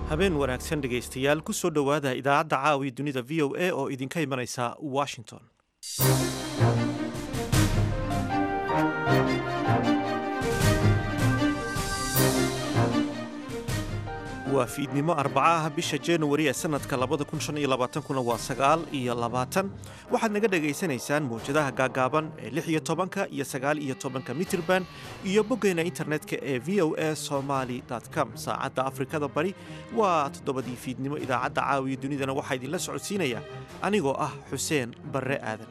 habeen wanaagsan dhegaystayaal ku soo dhowaada idaacadda caawiya dunida v o a oo idinka imanaysa washington. waa fiidnimo arbaca ah bisha januari ee sanadka kuna waa 9 waxaad naga dhegaysanaysaan mawjadaha gaagaaban ee 16 iyo 19 mitirban iyo boggeena internetka ee voasomali.com. saacadda afrikada bari waa 7 fiidnimo. idaacadda caawiya dunidana waxaa idinla socodsiinaya anigoo ah xuseen barre aadan.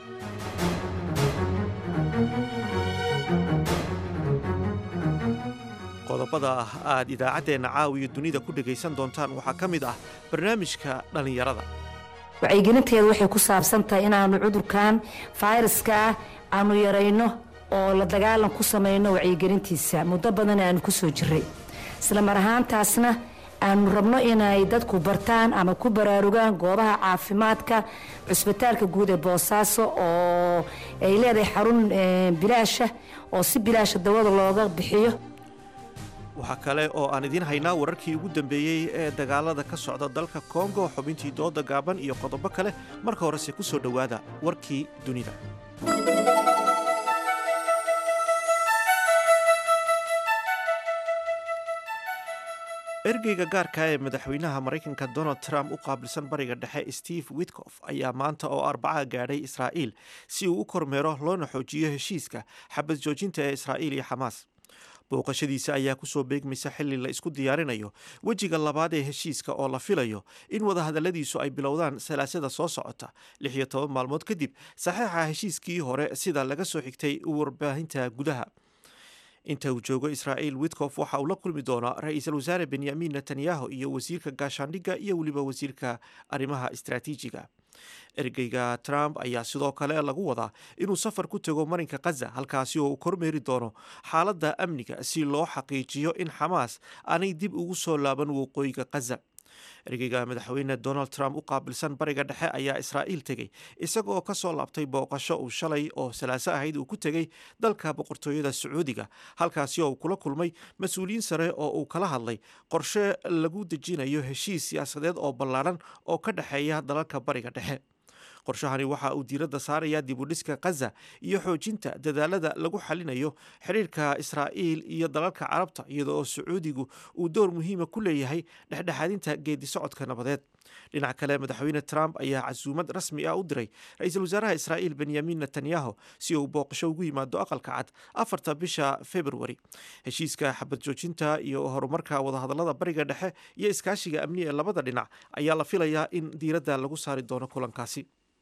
qodobada aad idaacaddeenna caawiya dunida ku dhegaysan doontaan waxaa ka mid ah barnaamijka dhallinyarada. wacyigelinteedu waxay ku saabsan tahay inaanu cudurkan fayraska ah aanu yarayno oo la dagaalan ku samayno wacyigelintiisa muddo badan aanu ku soo jiray, isla mar ahaantaasna aanu rabno inay dadku bartaan ama ku baraarugaan goobaha caafimaadka. cusbitaalka guud ee boosaaso oo ay leedahay xarun bilaasha oo si bilaasha dawada looga bixiyo. waxaa kale oo aan idiin haynaa wararkii ugu dambeeyey ee dagaalada ka socda dalka kongo, xubintii dooda gaaban iyo qodobo kale. marka horese ku soo dhowaada warkii dunida. ergeyga gaarka ee madaxweynaha maraykanka Donald Trump u qaabilsan bariga dhexe Steve Witkoff ayaa maanta oo Arbaca gaadhay Israa'iil si uu u kormeero loona xoojiyo heshiiska xabad joojinta ee Israa'iil iyo Xamaas. booqashadiisa ayaa ku soo beegmaysa xilli la isku diyaarinayo wejiga labaad ee heshiiska oo la filayo in wadahadalladiisu ay bilowdaan salaasada soo socota 16 maalmood kadib saxiixa heshiiskii hore, sida laga soo xigtay warbaahinta gudaha. inta uu joogo Israa'iil, Witkoff waxa uu la kulmi doonaa ra'iisul wasaare Benyamin Netanyahu iyo wasiirka gaashaandhigga iyo weliba wasiirka arrimaha istiraatiijiga. ergeyga Trump ayaa sidoo kale lagu wadaa inuu safar ku tago marinka Gaza, halkaasi oo uu kormeeri doono xaaladda amniga si loo xaqiijiyo in Xamaas aanay dib ugu soo laaban waqooyiga Gaza. ergeyga madaxweyne Donald Trump u qaabilsan bariga dhexe ayaa Israa'iil tegey isagoo ka soo laabtay booqasho uu shalay oo salaaso ahayd uu ku tegey dalka boqortooyada Sacuudiga, halkaasi oo uu kula kulmay mas-uuliyiin sare oo uu kala hadlay qorshe lagu dejinayo heshiis siyaasadeed oo ballaaran oo ka dhexeeya dalalka bariga dhexe. qorshahani waxa uu diiradda saarayaa dib u dhiska Gaza iyo xoojinta dadaalada lagu xalinayo xiriirka Israa'iil iyo dalalka Carabta, iyadoo Sacuudigu uu door muhiima ku leeyahay dhexdhexaadinta geedi socodka nabadeed. dhinaca kale, madaxweyne Trump ayaa casuumad rasmi ah u diray ra'iisul wasaaraha Israa'iil Benyamin Netanyahu si uu booqasho ugu yimaado aqalka cad 4 bisha February. heshiiska xabad joojinta iyo horumarka wadahadallada bariga dhexe iyo iskaashiga amni ee labada dhinac ayaa la filayaa in diiradda lagu saari doono kulankaasi.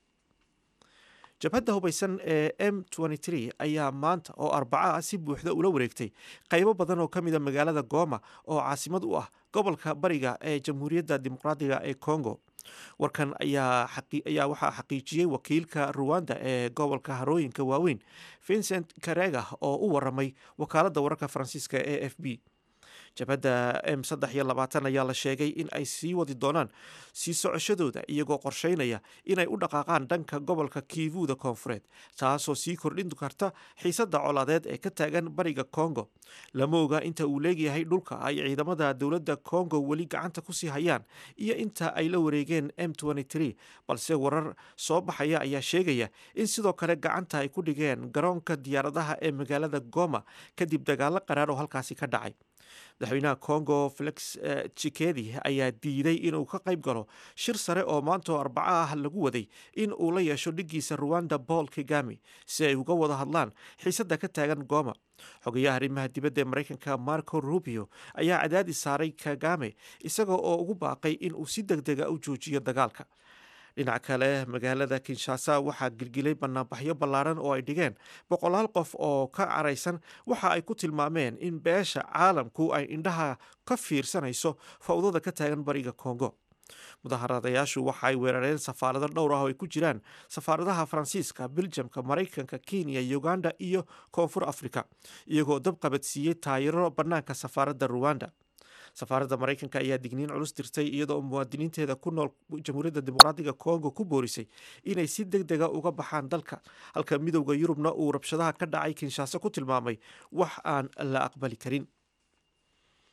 jabhadda hubaysan ee M23 ayaa maanta oo Arbaca ah si buuxda ula wareegtay qaybo badan oo ka mid a magaalada Goma oo caasimad u ah gobolka bariga ee Jamhuuriyadda Dimuqraadiga ee Congo. warkan ayaa waxaa xaqiijiyey wakiilka Rwanda ee gobolka harooyinka waaweyn Vincent Karega oo u waramay wakaaladda wararka Faransiiska ee AFP. jabhadda M23 ayaa la sheegay in ay sii wadi doonaan sii socoshadooda iyagoo qorsheynaya inay u dhaqaaqaan dhanka gobolka Kivuda koonfureed, taasoo sii kordhin karta xiisadda colaadeed ee ka taagan bariga Congo. lama oga inta uu leegyahay dhulka ay ciidamada dowladda Congo weli gacanta ku sii hayaan iyo inta ay la wareegeen M23, balse warar soo baxaya ayaa sheegaya in sidoo kale gacanta ay ku dhigeen garoonka diyaaradaha ee magaalada Goma kadib dagaalo qaraar oo halkaasi ka dhacay. madaxweynaha Congo Felix Tshisekedi ayaa diiday inuu ka qayb galo shir sare oo maanta oo Arbaca ah lagu waday in uu la yeesho dhigiisa Rwanda Paul Kagame si ay uga wada hadlaan xiisadda ka taagan Goma. xogayaha arrimaha dibadda ee Maraykanka Marco Rubio ayaa cadaadis saaray Kagame isagoo oo ugu baaqay in uu si degdega u joojiyo dagaalka. dhinaca kale, magaalada Kinshasa waxaa gilgilay banaanbaxyo ballaaran oo ay dhigeen boqolaal qof oo ka caraysan waxa ay ku tilmaameen in beesha caalamku ay indhaha ka fiirsanayso fawdada ka taagan bariga Congo. mudaharadayaashu waxa ay weerareen safaarado dhowr ah oo ay ku jiraan safaaradaha Faransiiska, Belgiumka, Maraykanka, Kenya, Uganda iyo Koonfur Afrika, iyagoo dab qabadsiiyey taayiro bannaanka safaaradda Rwanda. safaaradda Maraykanka ayaa digniin culus dirtay iyadoo muwaadiniinteeda ku nool Jamhuuriyadda Dimuqraadiga Congo ku boorisay inay si degdega uga baxaan dalka, halka midowda Yurubna uu rabshadaha ka dhacay Kinshasa ku tilmaamay wax aan la aqbali karin.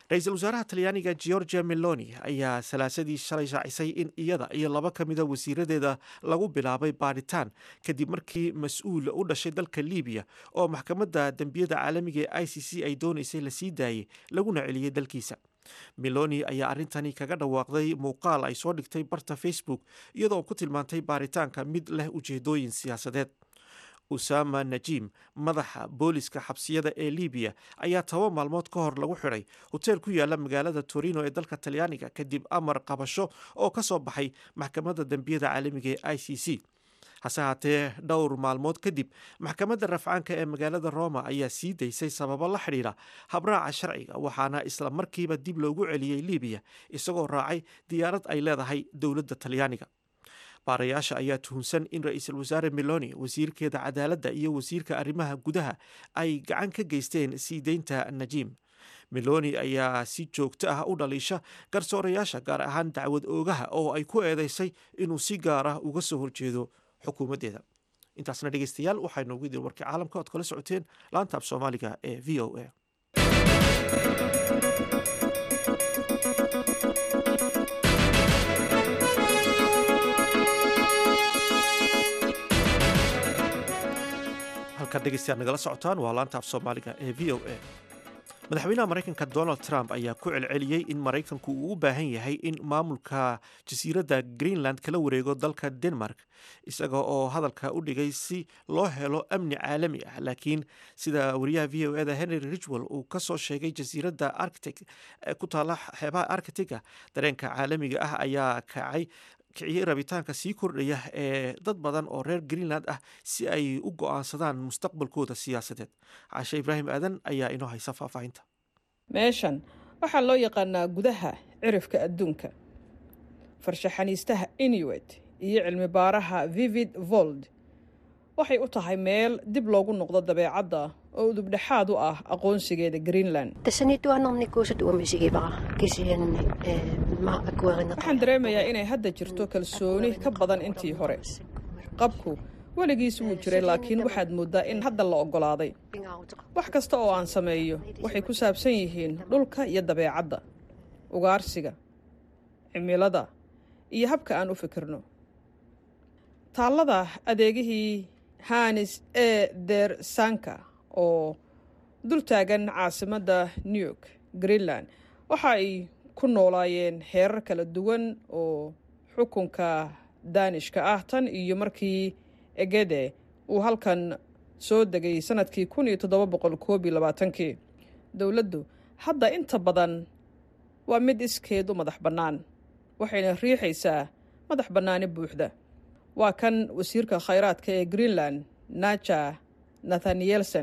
ra-iisul wasaaraha talyaaniga georgia meloni ayaa salaasadii shalay shaacisay in iyada iyo 2 ka mida wasiiradeeda lagu bilaabay baadhitaan kadib markii mas-uul u dhashay dalka libiya oo maxkamadda dembiyada caalamiga ee ICC ay doonaysay la sii daayey laguna celiyey dalkiisa. meloni ayaa arrintani kaga dhawaaqday muuqaal ay soo dhigtay barta facebook iyadoo ku tilmaantay baaritaanka mid leh ujeedooyin siyaasadeed. usama najim madaxa booliska xabsiyada ee libiya ayaa 10 maalmood ka hor lagu xidhay hoteel ku yaala magaalada torino ee dalka talyaaniga kadib amar qabasho oo ka soo baxay maxkamadda dembiyada caalamiga ee ICC. hase haatee dhowr maalmood kadib maxkamadda rafcaanka ee magaalada roma ayaa sii daysay sababo la xidhiidha habraaca sharciga waxaana isla markiiba dib loogu celiyey libiya isagoo raacay diyaarad ay leedahay dowladda talyaaniga. baarayaasha ayaa tuhunsan in ra-iisul wasaare meloni wasiirkeeda cadaaladda iyo wasiirka arrimaha gudaha ay gacan ka geysteen sii deynta najim. meloni ayaa si joogto ah u dhaliisha garsoorayaasha gaar ahaan dacwad oogaha oo ay ku eedeysay inuu si gaar ah uga soo horjeedo xukuumaddeeda. intaasna dhegeystayaal waxaa inoogu idin warkii caalamka ood kala socoteen laanta af soomaaliga ee v o a. halkaad dhegeystayaal nagala socotaan waa laanta af soomaaliga ee v o a. madaxweynaha maraykanka donald trump ayaa ku celceliyey in maraykanku uu u baahan yahay in maamulka jasiiradda greenland kala wareego dalka denmark isaga oo hadalka u dhigay si loo helo amni caalami ah. laakiin sida wariyaha v o eda henry ridgwell uu ka soo sheegay jasiiradda arctic ku taala xeebaha arctiga dareenka caalamiga ah ayaa kiciyey rabitaanka sii kordhaya ee dad badan oo reer greenland ah si ay u go'aansadaan mustaqbalkooda siyaasadeed. caashe ibraahim aadan ayaa inoo haysa faahfaahinta. meeshan waxaa loo yaqaanaa gudaha cirifka adduunka. farshaxaniistaha inuit iyo cilmi baaraha vivid vold waxay u tahay meel dib loogu noqdo dabeecadda oo udubdhexaad u ah aqoonsigeeda greenland. waxaan dareemayaa inay hadda jirto kalsooni ka badan intii hore. qabku weligiis wuu jiray laakiin waxaad mooddaa in hadda la oggolaaday. wax kasta oo aan sameeyo waxay ku saabsan yihiin dhulka iyo dabeecadda, ugaarsiga, cimilada iyo habka aan u fikirno. taallada adeegihii hanis der sanka oo dul taagan caasimadda new york greenland waxa ay ku noolaayeen heerar kala duwan oo xukunka daanishka ah tan iyo markii egede uu halkan soo degay sanadkii 1721. dowladdu hadda inta badan waa mid iskeed u madax bannaan waxayna riixaysaa madax bannaani buuxda. waa kan wasiirka khayraadka ee greenland naja nathanielsen.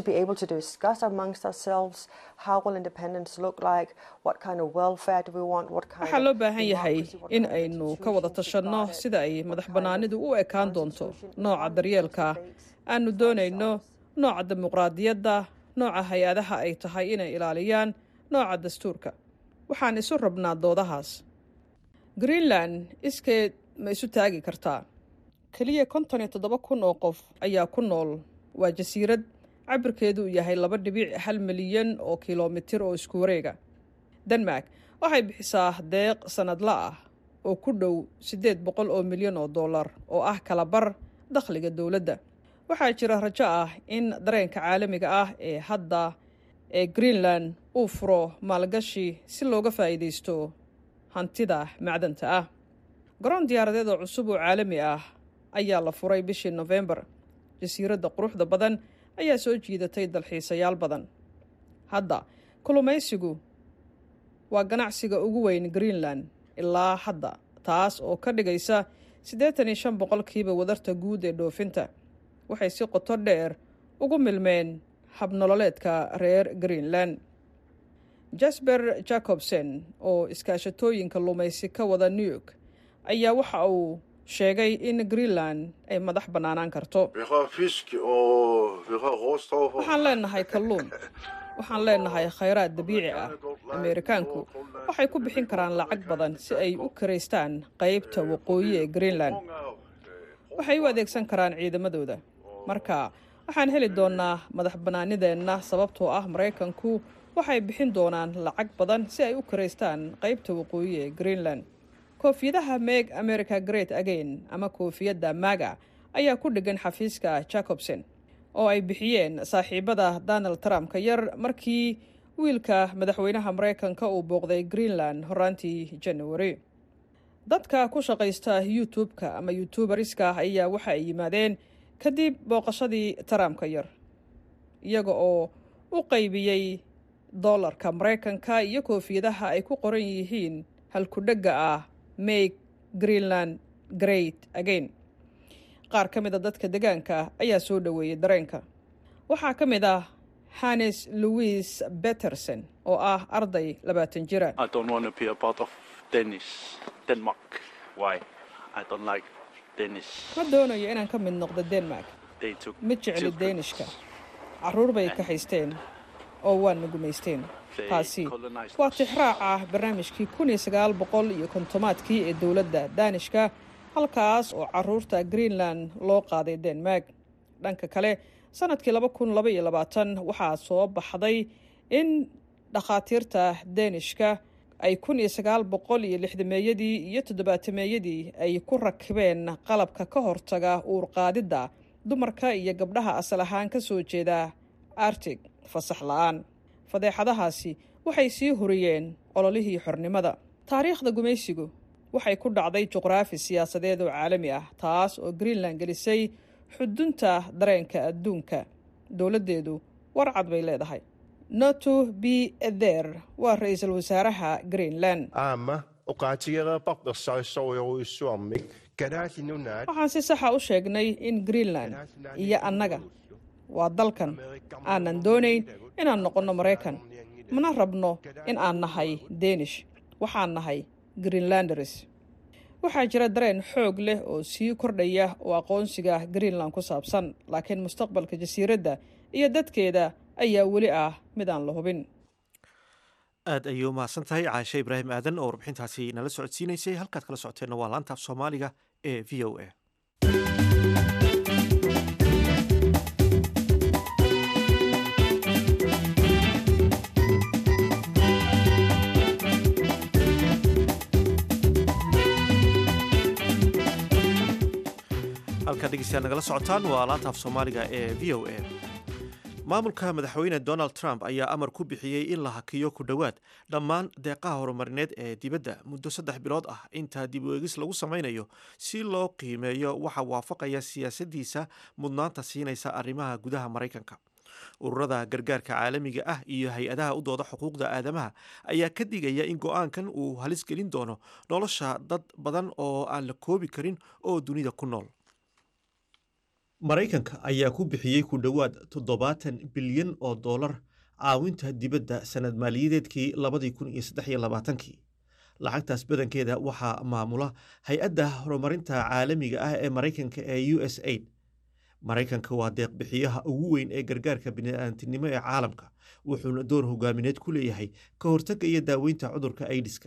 waxaa loo baahan yahay in aynu ka wada tashanno sida ay madax bannaanidu u ekaan doonto, nooca daryeelka aanu doonayno, nooca dimuqraadiyadda, nooca hay-adaha ay tahay inay ilaaliyaan, nooca dastuurka. waxaan isu rabnaa doodahaas. greenland iskeed ma isu taagi kartaa? keliya 57,000 oo qof ayaa ku nool. waa jasiirad cabirkeedu yahay 2.1 milyan oo kilomitir oo isku wareega. denmark waxay bixisaa deeq sanadla ah oo ku dhow 800 oo milyan oo dollar oo ah kala bar dakhliga dowladda. waxaa jira rajo ah in dareenka caalamiga ah ee hadda ee greenland uu furo maalgashi si looga faa'iidaysto hantida macdanta ah. garoon diyaaradeed oo cusub oo caalami ah ayaa la furay bishii November. jasiiradda quruxda badan ayaa soo jiidatay dalxiisayaal badan. hadda kulumaysigu waa ganacsiga ugu weyn Greenland ilaa hadda, taas oo ka dhigaysa 85% wadarta guud ee dhoofinta. waxay si qoto dheer ugu milmeen habnololeedka reer Greenland. Jasper Jacobsen oo iskaashatooyinka lumaysi ka wada New York ayaa waxa uu sheegay in Greenland ay madax bannaanaan karto. waxaan leenahay kalluun, waxaan leenahay khayraad dabiici ah. Ameerikaanku waxay ku bixin karaan lacag badan si ay u karaystaan qaybta waqooyi ee Greenland. waxay u adeegsan karaan ciidamadooda. marka waxaan heli doonaa madax bannaanideenna sababtoo ah Maraykanku waxay bixin doonaan lacag badan si ay u karaystaan qaybta waqooyi ee greenland. koofiyadaha Make America Great Again ama koofiyadda MAGA ayaa ku dhegan xafiiska Jacobsen oo ay bixiyeen saaxiibada Donald Trump ka yar markii wiilka madaxweynaha Mareykanka uu booqday Greenland horaantii January. dadka ku shaqaysta YouTube-ka ama YouTuberiska ayaa waxa ay yimaadeen kadib booqashadii Trump ka yar iyaga oo u qaybiyey dollarka Mareykanka iyo koofiyadaha ay ku qoran yihiin halku-dhegga ah Make Greenland Great Again. qaar ka mid a dadka deegaanka ayaa soo dhaweeyay dareenka. waxaa ka mid ah Hannes Louis Petersen oo ah arday 20 jira. I don't want to be a part of Denmark. Why? I don't like Danish. ma doonayo inaan ka mid noqdo Denmark. ma jecli Danishka. carruur bay ka haysteen oo waan gumaysteen. taasi waa tixraaca barnaamijkii 1950 ee dowladda Danishka, halkaas oo carruurta Greenland loo qaaday Denmark. dhanka kale sanadkii 2022 waxaa soo baxday in dhakhaatiirta Danishka ay 1960meeyadii iyo 70meeyadii ay ku rakibeen qalabka ka hortaga uurqaadidda dumarka iyo gabdhaha asal ahaan ka soo jeeda Arctic fasax la'aan. fadeexadahaasi waxay sii huriyeen ololihii xornimada. taariikhda gumaysigu waxay ku dhacday juqraafi siyaasadeed oo caalami ah, taas oo Greenland gelisay xudunta dareenka adduunka. dowladdeedu warcad bay leedahay. Not be there waa ra'iisul wasaaraha Greenland. waxaan si saxa u sheegnay in Greenland iyo annaga waa dalkan aanan doonayn inaan noqonno Mareykan, mana rabno in aan nahay Danish. waxaan nahay Greenlanders. waxaa jira dareen xoog leh oo sii kordhaya oo aqoonsiga Greenland ku saabsan, laakiin mustaqbalka jasiiradda iyo dadkeeda ayaa weli ah mid aan la hubin. aad ayay u mahadsan tahay caashe ibraahim aadan oo warbixintaasi nala socodsiinaysay. halkaad kala socoteenna waa laanta af soomaaliga ee v o a. halkaad dhegeystayaal nagala socotaan waa laanta af soomaaliga ee v o a. maamulka madaxweyne Donald Trump ayaa amar ku bixiyey in la hakiyo ku dhowaad dhammaan deeqaha horumarineed ee dibadda muddo 3 bilood ah inta dib u eegis lagu samaynayo si loo qiimeeyo waxa waafaqaya siyaasaddiisa mudnaanta siinaysa arrimaha gudaha Mareykanka. ururada gargaarka caalamiga ah iyo hay-adaha u dooda xuquuqda aadamaha ayaa ka digaya in go-aankan uu halis gelin doono nolosha dad badan oo aan la koobi karin oo dunida ku nool. Mareykanka ayaa ku bixiyey ku dhowaad 70 bilyan oo dollar caawinta dibadda sanad maaliyadeedkii 2023. lacagtaas badankeeda waxaa maamula hay-adda horumarinta caalamiga ah ee Mareykanka ee USAID. Mareykanka waa deeq bixiyaha ugu weyn ee gargaarka bini'aadantinimo ee caalamka, wuxuuna door hogaamineed ku leeyahay ka hortagga iyo daaweynta cudurka AIDS-ka.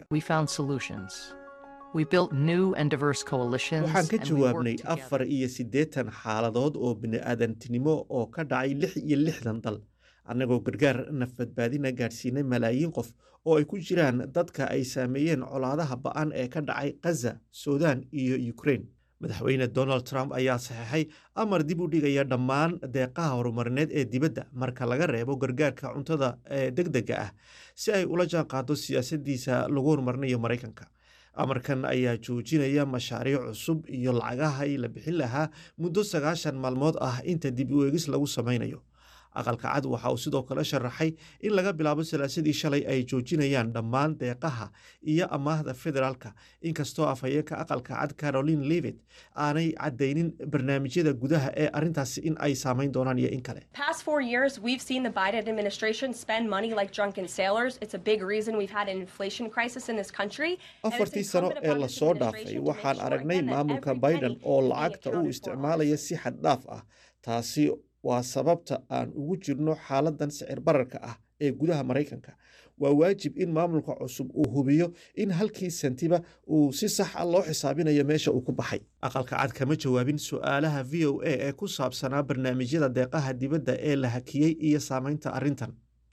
waxaan ka jawaabnay 84 xaaladood oo bini'aadantinimo oo ka dhacay 66 dal, annagoo gargaar nafbadbaadina gaadhsiinay malaayiin qof oo ay ku jiraan dadka ay saameeyeen colaadaha ba'an ee ka dhacay Gaza, Suudaan iyo Ukraine. madaxweyne Donald Trump ayaa saxeexay amar dib u dhigaya dhammaan deeqaha horumarineed ee dibadda marka laga reebo gargaarka cuntada ee degdega ah si ay ula jaanqaado siyaasaddiisa lagu horumarinayo Mareykanka. amarkan ayaa joojinaya mashaariic cusub iyo lacagaha la bixin lahaa muddo 90 maalmood ah inta dib u eegis lagu samaynayo. aqalka cad waxa uu sidoo kale sharaxay in laga bilaabo salaasadii shalay ay joojinayaan dhammaan deeqaha iyo amaahda federaalka, inkastoo afhayeenka aqalka cad Caroline Leavitt aanay cadaynin barnaamijyada gudaha ee arrintaasi in ay saamayn doonaan iyo in kale. Past 4 years we've seen the Biden administration spend money like drunken sailors. It's a big reason we've had an inflation crisis in this country. afartii sano ee la soo dhaafay waxaan aragnay maamulka Biden oo lacagta u isticmaalaya si xad dhaaf ah. taasi waa sababta aan ugu jirno xaaladan sicir bararka ah ee gudaha Mareykanka. waa waajib in maamulka cusub uu hubiyo in halkii sentiba uu si sax ah loo xisaabinayo meesha uu ku baxay. aqalka cad kama jawaabin su'aalaha VOA ee ku saabsanaa barnaamijyada deeqaha dibadda ee la hakiyey iyo saamaynta arrintan.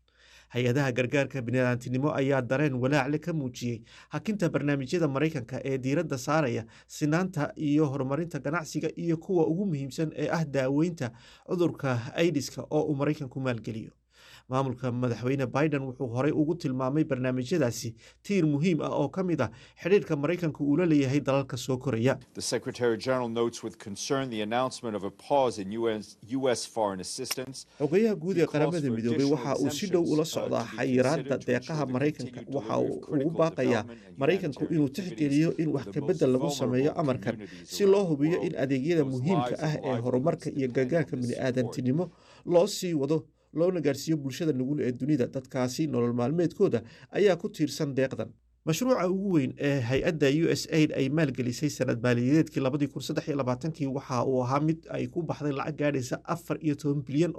hay-adaha gargaarka bini'aadantinimo ayaa dareen walaacle ka muujiyey hakinta barnaamijyada Maraykanka ee diiradda saaraya sinaanta iyo horumarinta ganacsiga iyo kuwa ugu muhiimsan ee ah daaweynta cudurka AIDS-ka oo uu Maraykanku maalgeliyo. maamulka madaxweyne Biden wuxuu horey ugu tilmaamay barnaamijyadaasi tiir muhiim ah oo ka mid ah xiriirka Maraykanka uu la leeyahay dalalka soo koraya. The Secretary General notes with concern the announcement of a pause in US foreign assistance. Xogayaha guud ee qaramada midoobay waxa uu si dhow ula socdaa xayiraadda deeqaha Maraykanka waxa uu ugu baaqayaa Maraykanku inuu tixgeliyo in wax ka bedel lagu sameeyo amarkan si loo hubiyo in adeegyada muhiimka ah ee horumarka iyo gargaarka bini'aadantinimo loo sii wado loona gaarsiiyo bulshada nugul ee dunida. dadkaasi nolol maalmeedkooda ayaa ku tiirsan deeqdan. mashruuca ugu weyn ee hay-adda USAID ay maalgelisay sanad maaliyadeedkii 2023 waxa uu ahaa mid ay ku baxday lacag gaadhaysa $14 bilyan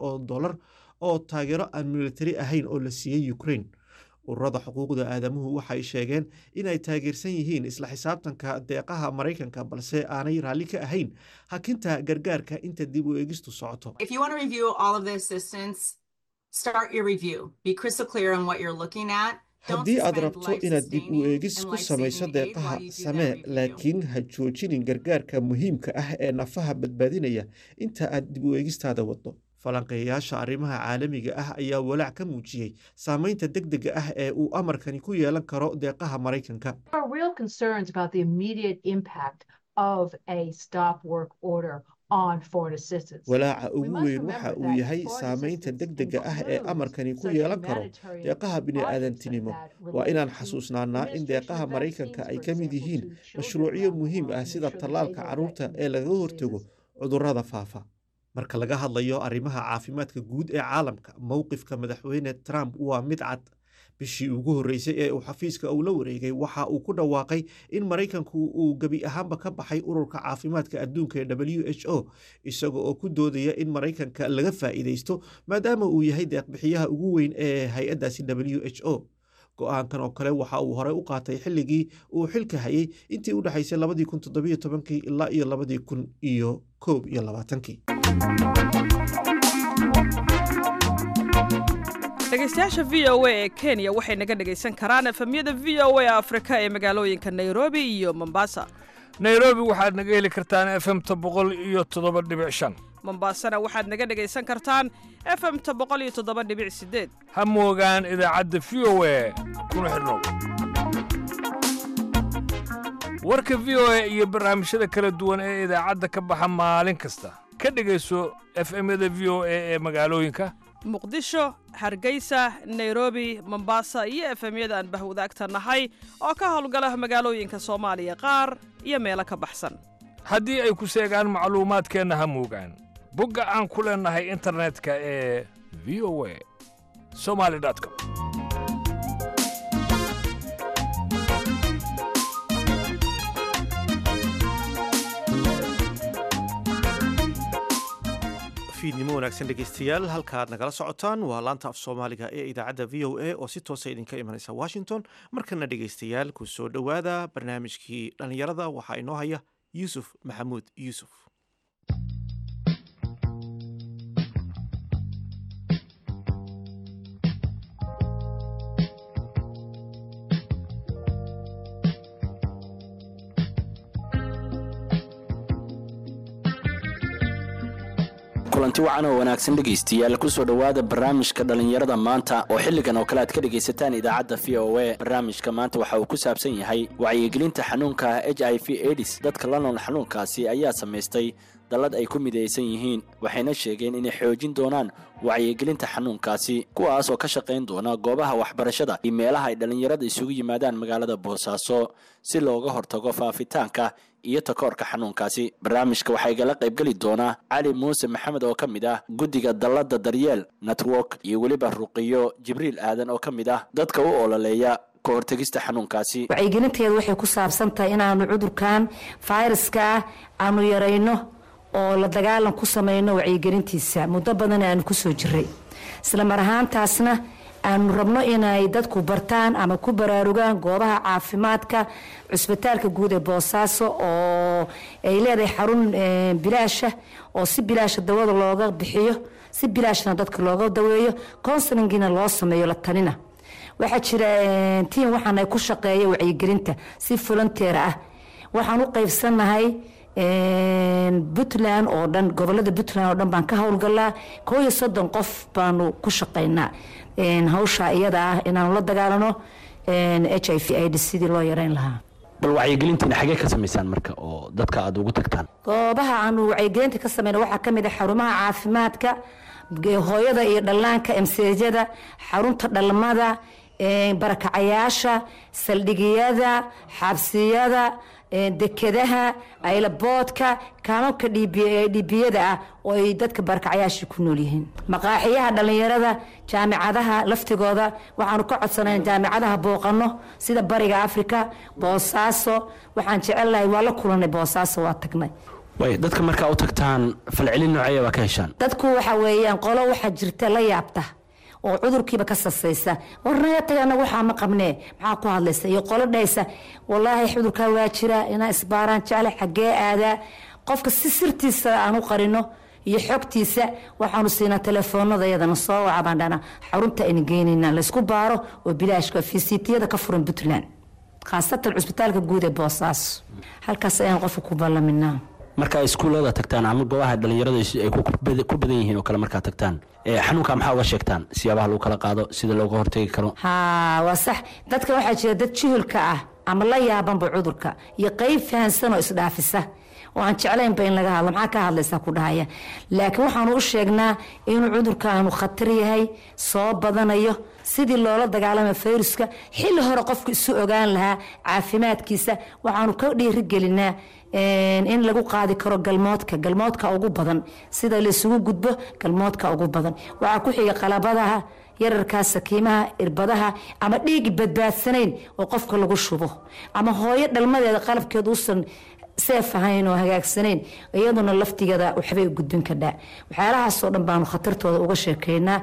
oo taageero aan militari ahayn oo la siiyey Ukraine. ururada xuquuqda aadamuhu waxay sheegeen inay taageersan yihiin isla xisaabtanka deeqaha Maraykanka balse aanay raalli ka ahayn hakinta gargaarka inta dib u eegistu socoto. If you want to review all of the assistance, start your review. Be crystal clear on what you're looking at. haddii aad rabto inaad dib u eegis ku samayso deeqaha samee laakiin ha joojinin gargaarka muhiimka ah ee nafaha badbaadinaya inta aad dib u eegistaada waddo. falanqeeyaasha arrimaha caalamiga ah ayaa walaac ka muujiyey saamaynta degdega ah ee uu amarkani ku yeelan karo deeqaha Maraykanka. There are real concerns about the immediate impact of a stop work order on foreign assistance. walaaca ugu weyn waxa uu yahay saamaynta degdega ah ee amarkani ku yeelan karo deeqaha bini'aadantinimo. waa inaan xasuusnaanaa in deeqaha Maraykanka ay ka mid yihiin mashruucyo muhiim ah sida tallaalka carruurta ee laga hortago cudurrada faafa. marka laga hadlayo arrimaha caafimaadka guud ee caalamka, mowqifka madaxweyne Trump waa mid cad. bishii ugu horeysay ee uu xafiiska uu la wareegay waxa uu ku dhawaaqay in Maraykanku uu gabi ahaanba ka baxay ururka caafimaadka adduunka ee WHO isaga oo ku doodaya in Maraykanka laga faa'iideysto maadaama uu yahay deeq-bixiyaha ugu weyn ee hay-addaasi WHO. go'aankan oo kale waxa uu horey u qaatay xilligii uu xilka hayay intii u dhaxaysay 2017 ilaa 2021. dhegeystayaasha VOA ee Kenya waxay naga dhegeysan karaan efemyada VOA Afrika ee magaalooyinka Nairobi iyo Mombasa. Nairobi waxaad naga heli kartaan FM-ta 107.5. Mombasana waxaad naga dhegeysan kartaan FM-ta 107.8. ha moogaan idaacadda VOA kuna xidhnow. warka VOA iyo barnaamijyada kala duwan ee idaacadda ka baxa maalin kasta ka dhegeyso FM-yada VOA ee magaalooyinka Muqdisho, Hargeysa, Nairobi, Mombasa iyo FM-yada aan bahwadaagta nahay oo ka howlgala magaalooyinka Soomaaliya qaar iyo meelo ka baxsan. haddii ay ku seegaan macluumaadkeenna ha moogaan bogga aan ku leenahay internetka ee voa.somali.com. fiidnimo wanaagsan dhegeystayaal, halkaad nagala socotaan waa laanta af Soomaaliga ee idaacadda VOA oo si toos ah idinka imanaysa Washington. markana dhegeystayaal ku soo dhowaada barnaamijkii dhalinyarada waxaa inoo haya Yuusuf Maxamuud Yuusuf. kulanti wacan oo wanaagsan dhegaystayaal ku soo dhawaada barnaamijka dhalinyarada maanta oo xilligan oo kale aad ka dhagaysataan idaacadda VOA. barnaamijka maanta waxa uu ku saabsan yahay wacyigelinta xanuunka HIV/AIDS. dadka la nool xanuunkaasi ayaa samaystay dallad ay ku midaysan yihiin, waxayna sheegeen inay xoojin doonaan wacyigelinta xanuunkaasi, kuwaas oo ka shaqayn doona goobaha waxbarashada iyo meelaha ay dhalinyarada isugu yimaadaan magaalada Boosaaso si looga hortago faafitaanka iyo takoorka xanuunkaasi. barnaamijka waxaa igala qaybgeli doona Cali Muuse Maxamed oo ka mid ah guddiga dallada Daryeel Network iyo weliba Ruqiyo Jibriil Aadan oo ka mid ah dadka u ololeeya ka hortagista xanuunkaasi. wacyigelinteedu waxay ku saabsan tahay inaanu cudurkan fayraska aanu yarayno oo la dagaalan ku sameeyno wacyigelintiisa muddo badan aanu ku soo jiray, isla mar ahaantaasna aanu rabno inay dadku bartaan ama ku baraarugaan goobaha caafimaadka cusbitaalka guud ee Boosaaso oo ay leedahay xarun bilaasha oo si bilaasha dawada looga bixiyo si bilaashna dadka looga daweeyo counselingina loo sameeyo la talina waxaa jira tiim waxaan ay ku shaqeeya wacyigelinta si volunteer ah waxaan u qaybsanahay Puntland oo dhan gobolada Puntland oo dhan baan ka howlgalaa 30 qof baanu ku shaqeynaa hawsha iyada ah inaan la dagaalano HIV/AIDS sidii loo yareyn lahaa bal wacyigelintina xagee ka sameysaan marka oo dadka aad ugu tagtaan goobaha aanu wacyigelinta ka sameyno waxaa ka mid ah xarumaha caafimaadka hooyada iyo dhallaanka MCJada xarunta dhalmada barakacayaasha saldhigiyada xabsiyada dekedaha aylaboodka kaamamka DByada ah oo ay dadka barakacayaasha ku nool yihiin maqaaxiyaha dhalinyarada jaamacadaha laftigooda waxaanu ka codsanayn jaamacadaha booqano sida bariga Afrika Boosaaso waxaan jecelahay waa la kulanay Boosaaso waa tagnay way dadka marka u tagtaan falcelin noocee waa ka heshaan dadku waxa weeyaan qolo waxa jirta la yaabta oo cudurkiiba ka sasaysa warnaya tagana waxa ma qabnee maxaa ku hadlaysa iyo qolo dhaysa wallahi cudurka waa jira ina isbaaran jecel xagee aada qofka si sirtiisa aan u qarino iyo xogtiisa waxaanu siinaa telefoonadayadana soo wacabandana xarunta in geynina la isku baaro oo bilaashka FCT-yada ka furan Puntland khaasatan cusbitaalka guud ee Boosaaso halkaas ayaan qofku ku ballaminaa marka iskuulada tagtaan ama goobaha dhalinyarada ay ku badan yihiin oo kale marka tagtaan xanuunka maxaa uga sheegtaan siyaabaha loo kala qaado sida looga hortagi karo waa sax dadka waxaa jira dad jihilka ah ama la yaabanba cudurka iyo qayb fahansan oo isdhaafisa oo aan jeclayn in laga hadlo maxaa ka hadlaysa ku dhahaya laakiin waxaan u sheegnaa inuu cudurkaanu khatar yahay soo badanayo sidii loola dagaalamo fayruska xilli hore qofku isu ogaan lahaa caafimaadkiisa waxaanu ka dhiirigelinaa in lagu qaadi karo galmoodka ugu badan sida la isugu gudbo galmoodka ugu badan waxa ku xiga qalabadaha yararka sakiimaha irbadaha ama dhiig badbaadsanayn oo qofka lagu shubo ama hooyo dhalmadeeda qalabkeedu uusan seef ahayn oo hagaagsanayn iyaduna laftigeeda waxbay u gudbin kartaa waxyaalahaas oo dhan baanu khatartooda uga sheekeynaa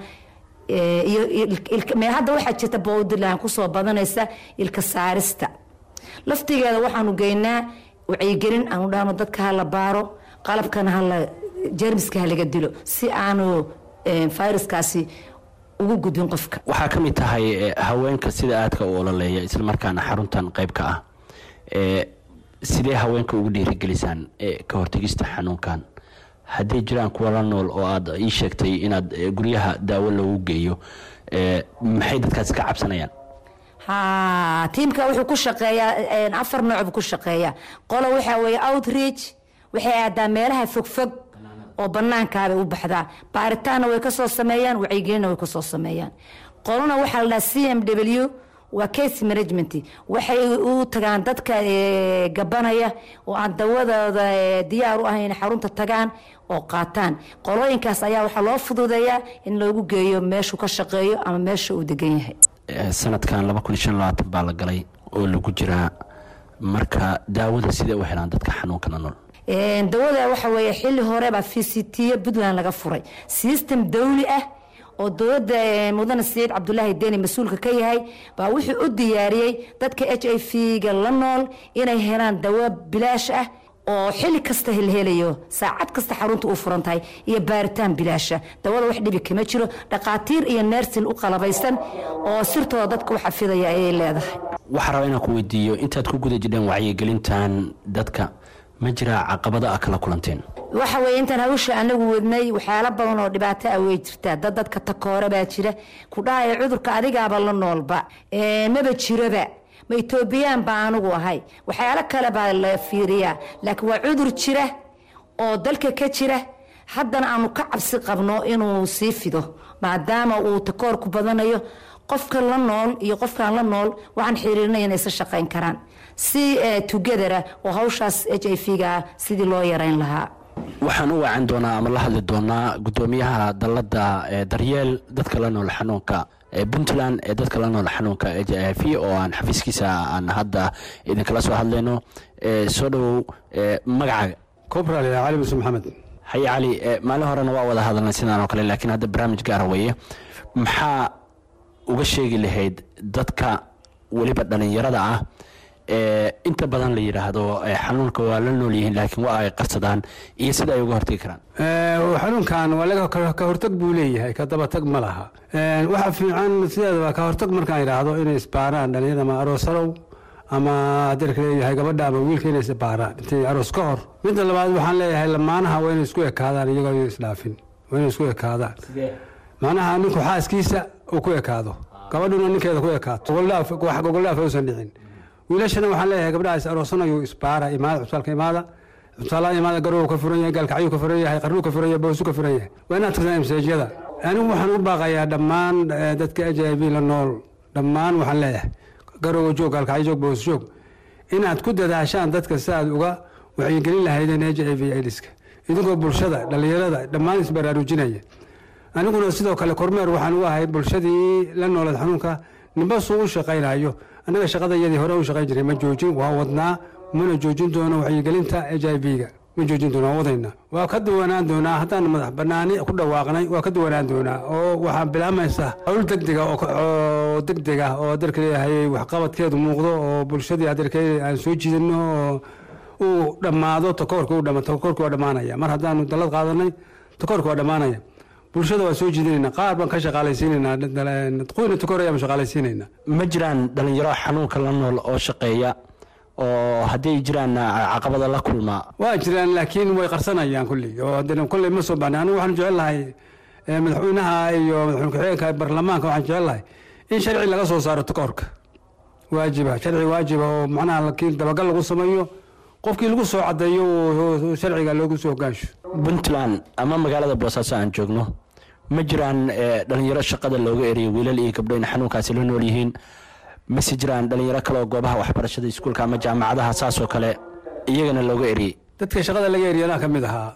iyo hadda waxaa jirta Puntland ku soo badanaysa ilka saarista laftigeeda waxaanu geynaa wacyigelin aanu dhaano dadka hala baaro qalabkana hala jeermiska laga dilo si aanu fayraskaasi ugu gudbin qofka waxaa ka mid tahay haweenka sida aadka u ololeeya isla markaana xaruntan qayb ka ah sidee haweenka ugu dhiirigelisaan ka hortagista xanuunkan haddii jiraan kuwa la nool oo aad ii sheegtay inaad guryaha daawo loogu geeyo maxay dadkaasi ka cabsanayaan tiimka wuxuu ku shaqeeyaa 4 nooc ku shaqeeyaa qolo waxa weeye outreach waxay aadaa meelaha fogfog oo banaanka ay u baxdaa baaritaana way ka soo sameeyaan wacyigelin way ka soo sameeyaan qolona waxa la CMW waa case management waxay u tagaan dadka gabanaya oo aan dawadooda diyaar u ahayn xarunta tagaan oo qaataan qolooyinkaas ayaa waxa loo fududeeyaa in loogu geeyo meesha ka shaqeeyo ama meesha uu degan yahay sanadkan 2025 baa la galay oo lagu jiraa marka daawada sidee u helaan dadka xanuunka nool dawada waxa weeye xilli hore ba FCT Puntland laga furay system dawli ah oo dawladda mudane Said Cabdullaahi Deeni mas'uulka ka yahay baa wuxuu u diyaariyay dadka HIV-ga la nool inay helaan dawo bilaash ah oo xilli kasta helayo saacad kasta xarunta u furan tahay iyo baaritaan bilaasha dawada wax dhibi kama jiro dhaqaatiir iyo nursing u qalabaysan oo sirtooda dadka wax xafidaya ay leedahay waxa raba inaan ku weydiiyo intaad ku guda jireen wacyigelintan dadka ma jira caqabado kala kulanteen waxa weeye intaan hawsha anagu wadnay waxyaalo badan oo dhibaato ah way jirtaa dadka takoore baa jira ku dhahay cudurka adigaaba la noolba maba jiraba ma Ethiopian baa anigu ahay waxyaalo kale baa la fiiriyaa laakiin waa cudur jira oo dalka ka jira haddana aanu ka cabsi qabno inuu sii fido maadaama uu takoor ku badanayo qofka la nool iyo qofkaan la nool waxaan xiriirnay inay is shaqayn karaan si together oo hawshaas HIV-ga sidii loo yareyn lahaa waxaan u wacan doonaa ama la hadli doonaa gudoomiyaha dalada daryeel dadka la nool xanuunka Puntland dadka la nool xanuunka HIV oo aan xafiiskiisa aan hadda idinkala soo hadlayno soo dhow magacaaga Corporal Ali Maxamed hay Ali maalin horena waa wada hadalnay sidaan oo kale laakiin hadda barnaamij gaar ah weeye maxaa uga sheegi lahayd dadka waliba dhalinyarada ah inta inta badan la yidhaahdo xanuunka waa la nool yihiin laakiin waa ay qarsadaan iyo sida ay uga hortagi karaan? xanuunkan waa laga ka hortag buu leeyahay, ka dabatag ma laha. waxa fiican sideedaba ka hortag markaan yidhaahdo inay isbaaraan dhalinyarada ama aroosarow ama adeerka leeyahay gabadha ama wiilka inay isbaaraan intay aroos ka hor. midda labaad waxaan leeyahay lamaanaha waa inay isku ekaadaan iyagoo isdhaafin, waa inay isku ekaadaan. macnaha ninku xaaskiisa uu ku ekaado, gabadhuna ninkeeda ku ekaato, wax gogoldhaaf uusan dhicin. wiilashana waxaan leeyahay gabdhaha is aroosanayo isbaara imaada cusbaalka imaada garow ka furan yahay, gaalkacyuu ka furan yahay, qarnuu ka furan yahay, boosu ka furan yahay. waa inaad tagtaan masaajiyada. anigu waxaan u baaqayaa dhammaan dadka HIV la nool, dhammaan waxaan leeyahay garow joog, gaalkacyo joog, boos joog, inaad ku dadaashaan dadka si aad uga wacyigelin lahaydeen HIV AIDSka idinkoo bulshada dhalinyarada dhammaan isbaraarujinaya. aniguna sidoo kale kormeer waxaan u ahay bulshadii la noolad xanuunka ninba suu u shaqaynayo. annaga shaqadayadii hore u shaqayn jiray ma joojin, waa wadnaa, mana joojin doono wacyigelinta HIV-ga, ma joojin doono, waa wadaynaa. waa ka duwanaan doonaa haddaan madax banaani ku dhawaaqnay, waa ka duwanaan doonaa oo waxaan bilaamaysaa hawl degdega oo degdeg ah oo adeerka leeyahay waxqabadkeedu muuqdo oo bulshadii adeerkeeda aan soo jiidano oo uu dhammaado. takoorka waa dhammaanaya mar haddaanu dalad qaadanay, takoorka waa dhammaanaya. bulshada waa soo jiidinayna, qaar baan ka shaqaalaysiinaynaa, qoyna takoor ayaan shaqaalaysiinaynaa. ma jiraan dhalinyaro xanuunka la nool oo shaqeeya oo hadday jiraan caqabada la kulmaa? waa jiraan laakiin way qarsanayaan kulli oo haddana kolley ma soo baahna. anigu waxaan jecel lahay madaxweynaha iyo madaxweyne ku-xigeenka baarlamaanka waxaan jecel lahay in sharci laga soo saaro takoorka sharci waajiba oo macnaha laakiin dabagal lagu sameeyo, qofkii lagu soo cadeeyo oo sharciga loogu soo hogaansho. puntland ama magaalada boosaaso aan joogno ma jiraan dhalinyaro shaqada looga eriyo wiilal iyo gabdho in xanuunkaasi la nool yihiin? mase jiraan dhalinyaro kale oo goobaha waxbarashada iskuulka ama jaamacadaha saasoo kale iyagana looga eriyey? dadka shaqada laga eriya anaa ka mid ahaa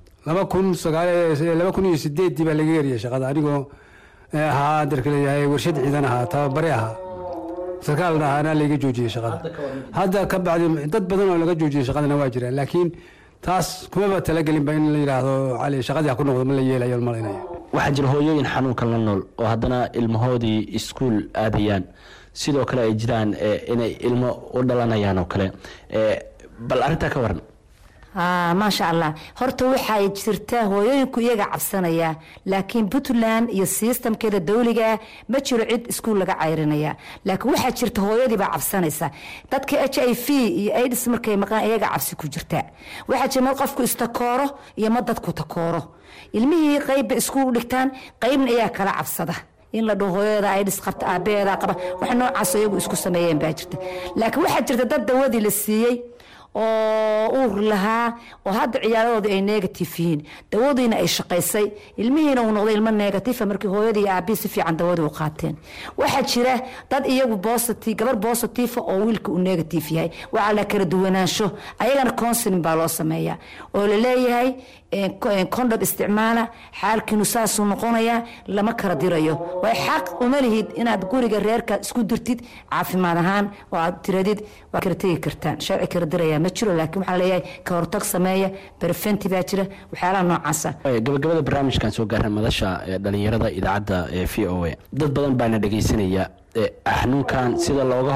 2008 baa laga eriyay shaqada, anigoo ahaa adeerka leeyahay warshad ciidan ahaa, tababare ahaa, sarkaal dhahaana laga joojiyey shaqada. hadda ka bacdi dad badan oo laga joojiyey shaqadana waa jiraan, laakiin taas kumaba talagelinba in la yidhaahdo cali shaqadii ha ku noqdo, ma la yeelayo malaynayo. waxaa jira hooyooyin xanuunkan la nool oo haddana ilmahoodii iskuul aadayaan, sidoo kale ay jiraan inay ilmo u dhalanayaan oo kale. bal arrintaa ka waran. maasha allah. horta waxay jirtaa hooyooyinku iyaga cabsanaya, laakiin puntland iyo sistamkeeda dawliga ma jiro cid iskuul laga cayrinaya. laakiin waxaa jirta hooyadiibaa cabsanaysa. dadka HIV iyo AIDS markay maqaan iyaga cabsi ku jirta. waxaa jira mad qofku istakooro iyo ma dadku takooro. ilmihii qaybba iskuul u dhigtaan, qaybna iyaga kala cabsada in la dhaho hooyada AIDS qabta, aabeeda qaba, wax noocaas iyagu isku sameeyeen baa jirta. laakiin waxaa jirta dad dawadii la siiyey oo uur lahaa oo hadda ciyaaradooda ay negative yihiin, dawadiina ay shaqaysay, ilmihiina uu noqday ilmo negative markii hooyadii iyo aabihii si fiican dawadii u qaateen. waxaa jira dad iyagu positive, gabar positive oo wiilka uu negative yahay. waxaa la kala duwanaansho, ayagana counseling baa loo sameeyaa oo la leeyahay condom isticmaala, xaalkiinu saasuu noqonayaa, lama kala dirayo. way xaq uma lihid inaad guriga reerka isku dirtid caafimaad ahaan oo aad tiradid waa kala tegi kartaan. sharci kala diraya ma jiro, laakiin waxaa leeyahay ka hortag sameeya, preventi baa jira, waxyaalaha noocaasa. gabagabada barnaamijkan soo gaaray madasha dhalinyarada idaacadda VOA, dad badan baana dhegaysanaya xanuunkan sida looga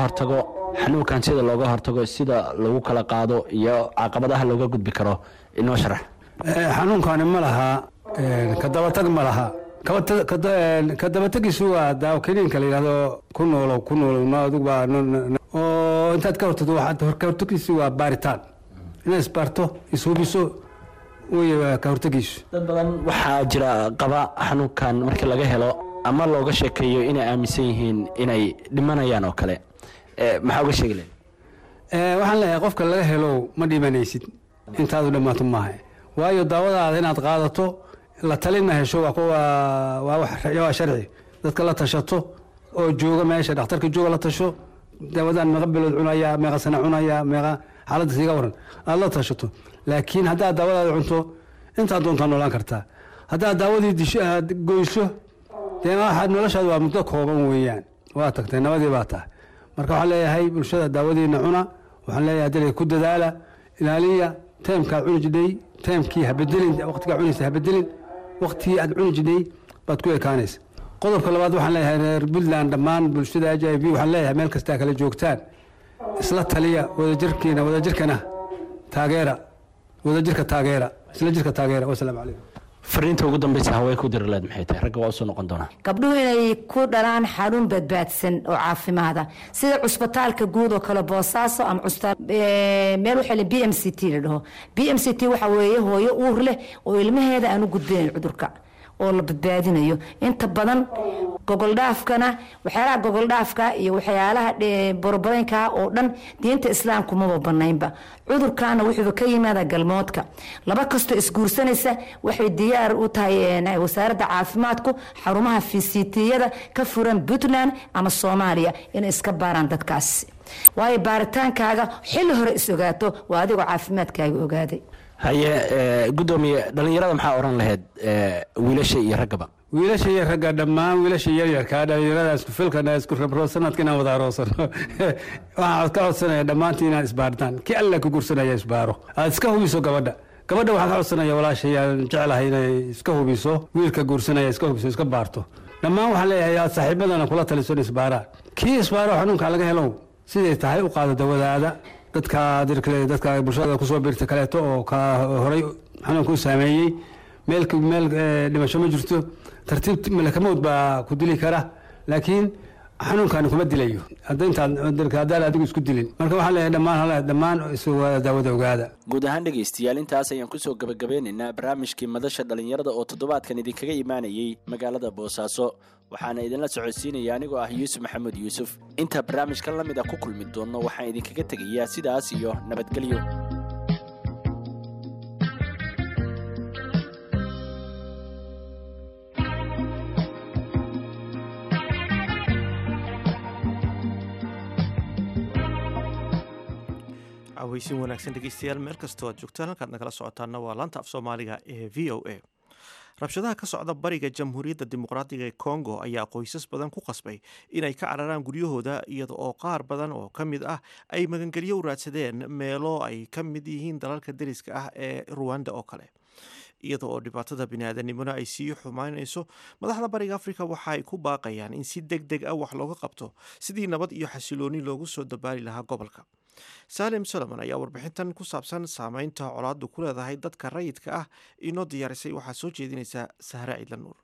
hortago, sida lagu kala qaado iyo caqabadaha looga gudbi karo. inoo sharax. xanuunkani ma laha ka dabatag ma laha. ka dabatagiisu waa daawo kiniinka la yidhahdo ku noolow adigu baa oo intaad ka hortagto ka hortagiisu waa baaritaan, inaad isbaarto ishubiso wey ka hortagiisu. dad badan waxaa jira qaba xanuunkan markii laga helo ama looga sheekeeyo inay aaminsan yihiin inay dhimanayaan oo kale. maxaa uga sheegi lahayd? waxaan leeyahay qofka laga helo ma dhimanaysid intaadu dhammaato maaha, waayo daawadaada inaad qaadato la talina hesho waa sharci. dadka la tashato oo jooga meesha dhakhtarka jooga la tasho, daawadaan meeqa bilood cunaya, meeqa sana cunaya, meeqa xaaladda siiga waran, aad la tashato. laakiin haddaad daawadaada cunto intaad doontaa noolaan kartaa. haddaad daawadii disho aad goyso dee noloshaada waa muddo kooban weeyaan, waa tagtay, nabadii baa tahay. marka waxaan leeyahay bulshada daawadiina cuna, waxaan leeyahay dalay ku dadaala, ilaaliya teemkaad cuni jidhay, teemkii habedelin, waqtigaa cunaysa habedelin, waqtigii aad cuni jidhay baad ku ekaanaysa. qodobka labaad waxaan leeyahay reer puntland dhammaan bulshada HIV waxaan leeyahay meel kastaa kala joogtaan isla taliya wadajirkana taageera wadajirka taageera isla jirka taageera wasalaamu calaykum fariinta ugu dambaysa haween ku diri lahayd maxay tahay ragga waa usoo noqon doonaa gabdhuhu inay ku dhalaan xarun badbaadsan oo caafimaada sida cusbitaalka guud oo kale Boosaaso ama meel waxa la BMCT la dhaho BMCT waxa weeye hooyo uur leh oo ilmaheeda aan u gudbin cudurka oo la badbaadinayo inta badan gogoldhaafkana waxyaalaha gogoldhaafka iyo waxyaalaha borobareynka oo dhan diinta islaamku ma banaynba cudurkaana wuxuu ka yimaada galmoodka laba kasto isguursanaysa waxay diyaar u tahay wasaaradda caafimaadku xarumaha FCT-yada ka furan Puntland ama Soomaaliya in iska baaraan dadkaas waayo baaritaankaaga xilli hore is ogaato waa adigoo caafimaadkaaga ogaaday haye gudoomiye dhalinyarada maxaa oran lahayd wiilasha iyo raggaba wiilasha iyo ragga dhammaan wiilasha yaryarka dhalinyarada isku filkana isku rabro sanadka inaan wada aroosano waxaan ka codsanaya dhammaantiin inaad isbaartaan ki alla ku gursanaya isbaaro aad iska hubiso gabadha waxaan ka codsanaya walaashayaan jeclahay inay iska hubiso wiilka gursanaya iska hubiso iska baarto dhammaan waxaan leeyahay aad saaxiibadana kula taliso isbaaraan kii isbaaro xanuunka laga helo siday tahay u qaado dawadaada dadka bulshada ku soo biirta kaleeto oo ka horay xanuunka u saameeyay meel dhimasho ma jirto tartiib malakamood baa ku dili kara laakiin xanuunkan kuma dilayo haddaan adigu isku dilin marka waxaan leeyahay dhammaan daawada ogaada guud ahaan dhegaystayaal intaas ayaan kusoo gabagabeynaynaa barnaamijkii madasha dhalinyarada oo toddobaadkan idinkaga imaanayay magaalada Boosaaso waxaana idinla socodsiinaya anigoo ah Yuusuf Maxamed Yuusuf inta barnaamijkan la mid ah ku kulmi doono waxaan idinkaga tegayaa sidaas iyo nabadgelyo aweysin wanaagsan dhegeystayaal meel kastoo aad joogtaan halkaad nagala socotaana waa laanta af Soomaaliga ee VOA rabshadaha ka socda bariga jamhuuriyadda dimuqraadiga ee Congo ayaa qoysas badan ku qasbay inay ka cararaan guryahooda iyada oo qaar badan oo ka mid ah ay magangelyo u raadsadeen meelo ay ka mid yihiin dalalka deriska ah ee Rwanda oo kale iyada oo dhibaatada bini'aadanimona ay sii xumaanayso madaxda bariga Afrika waxa ay ku baaqayaan in si degdeg ah wax looga qabto sidii nabad iyo xasilooni loogu soo dabaali lahaa gobolka Salim Solomon ayaa warbixintan ku saabsan saameynta colaaddu ku leedahay dadka rayidka ah inoo diyaarisay waxaa soo jeedinaysa Sahra Ciidla Nuur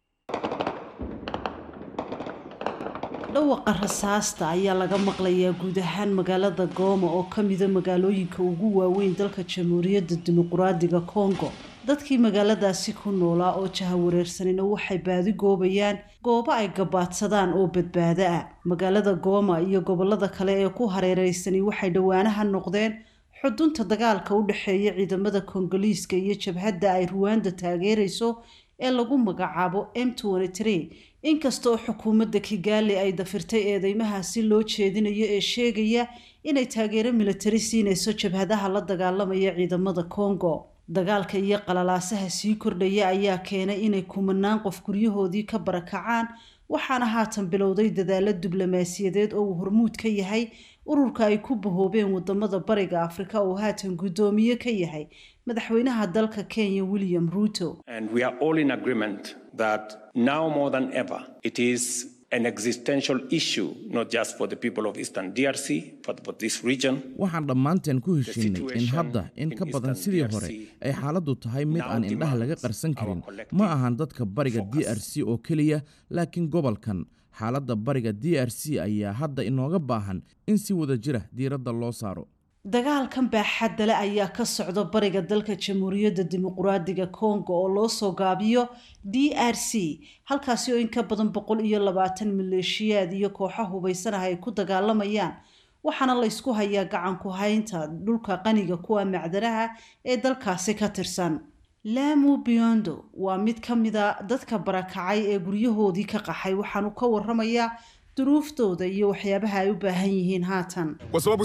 dhawaqa rasaasta ayaa laga maqlayaa guud ahaan magaalada Goma oo ka mid ah magaalooyinka ugu waaweyn dalka Jamhuuriyadda Dimuqraadiga Congo dadkii magaaladaasi ku noolaa oo jahawareersanina waxay baadi goobayaan goobo ay gabaadsadaan oo badbaado ah magaalada Goma iyo gobolada kale ee ku hareeraysan waxay dhawaanaha noqdeen xudunta dagaalka u dhaxeeya ciidamada Kongoliiska iyo jabhadda ay Rwanda taageerayso ee lagu magacaabo M23 inkastoo xukuumadda Kigali ay dafirtay eedeymahaasi loo jeedinayo ee sheegaya inay taageero militari siinayso jabhadaha la dagaalamaya ciidamada Congo dagaalka iyo qalalaasaha sii kordhaya ayaa keenay inay kumanaan qof guryahoodii ka barakacaan waxaana haatan bilowday dadaalo diblomaasiyadeed oo hormuud ka yahay ururka ay ku bahoobeen wadamada bariga Afrika oo haatan gudoomiye ka yahay madaxweynaha dalka Kenya William Ruto. And we are all in agreement that now more than ever it is an existential issue not just for the people of Eastern DRC but for this region. waxaan dhammaanteen ku heshiinay in hadda in ka badan sidii hore ay xaaladdu tahay mid aan indhaha laga qarsan karin ma ahan dadka bariga DRC oo kaliya laakiin gobolkan xaaladda bariga DRC ayaa hadda inooga baahan in si wada jira diiradda loo saaro dagaalkan baaxadda leh ayaa ka socda bariga dalka Jamhuuriyadda Dimuqraadiga Congo oo loo soo gaabiyo DRC halkaasi oo in ka badan 120 maleeshiyaad iyo kooxo hubeysan ay ku dagaalamayaan waxaana la isku hayaa gacan ku haynta dhulka qaniga kuwa macdanaha ee dalkaasi ka tirsan Lamu Biondo waa mid ka mid ah dadka barakacay ee guryahoodii ka qaxay waxaanu ka warramayaa duruuftooda iyo waxyaabaha ay u baahan yihiin haatan waxaan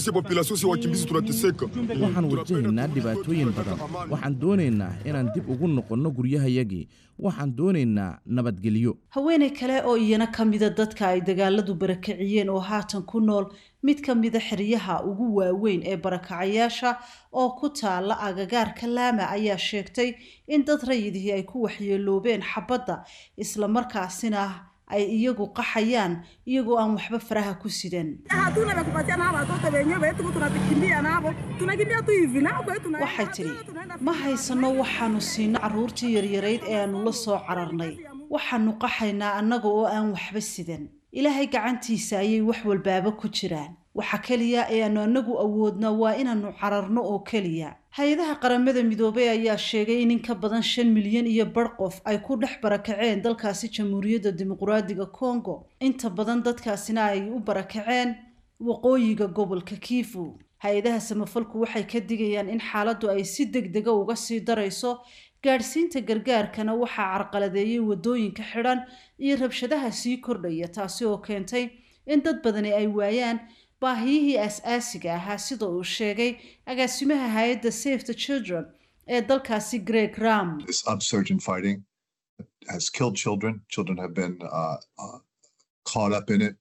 wajahaynaa dhibaatooyin badan waxaan doonaynaa inaan dib ugu noqonno guryahayagii waxaan doonaynaa nabadgelyo haweeney kale oo iyana ka mid ah dadka ay dagaaladu barakaciyeen oo haatan ku nool mid ka mid ah xeryaha ugu waaweyn ee barakacayaasha oo ku taala agagaarka Laama ayaa sheegtay in dad rayidihii ay ku waxyeeloobeen xabadda isla markaasina ay iyagu qaxayaan iyagoo aan waxba faraha ku sidan. waxay tidhi ma haysano waxaanu siino carruurtii yaryarayd ee aanu la soo cararnay, waxaanu qaxaynaa annaga oo aan waxba sidan. ilaahay gacantiisa ayay wax walbaaba ku jiraan. waxa kaliya ee aanu anagu awoodna waa inaanu cararno oo kaliya. hay-adaha qaramada midoobay ayaa sheegay in ka badan 5 milyan iyo bar qof ay ku dhex barakaceen dalkaasi Jamhuuriyadda Dimuqraadiga Congo. inta badan dadkaasina ay u barakaceen waqooyiga gobolka Kivu. hay-adaha samafalku waxay ka digayaan in xaaladdu ay si degdeg ah uga sii darayso. gaarsiinta gargaarkana waxaa carqaladeeyay wadooyinka xidhan iyo rabshadaha sii kordhaya, taasi oo keentay in dad badani ay waayaan baahiyihii asaasiga ahaa, sida uu sheegay agaasimaha hay-adda Save the Children ee dalkaasi Greg Ram. This upsurge in fighting has killed children. Children have been caught up in it.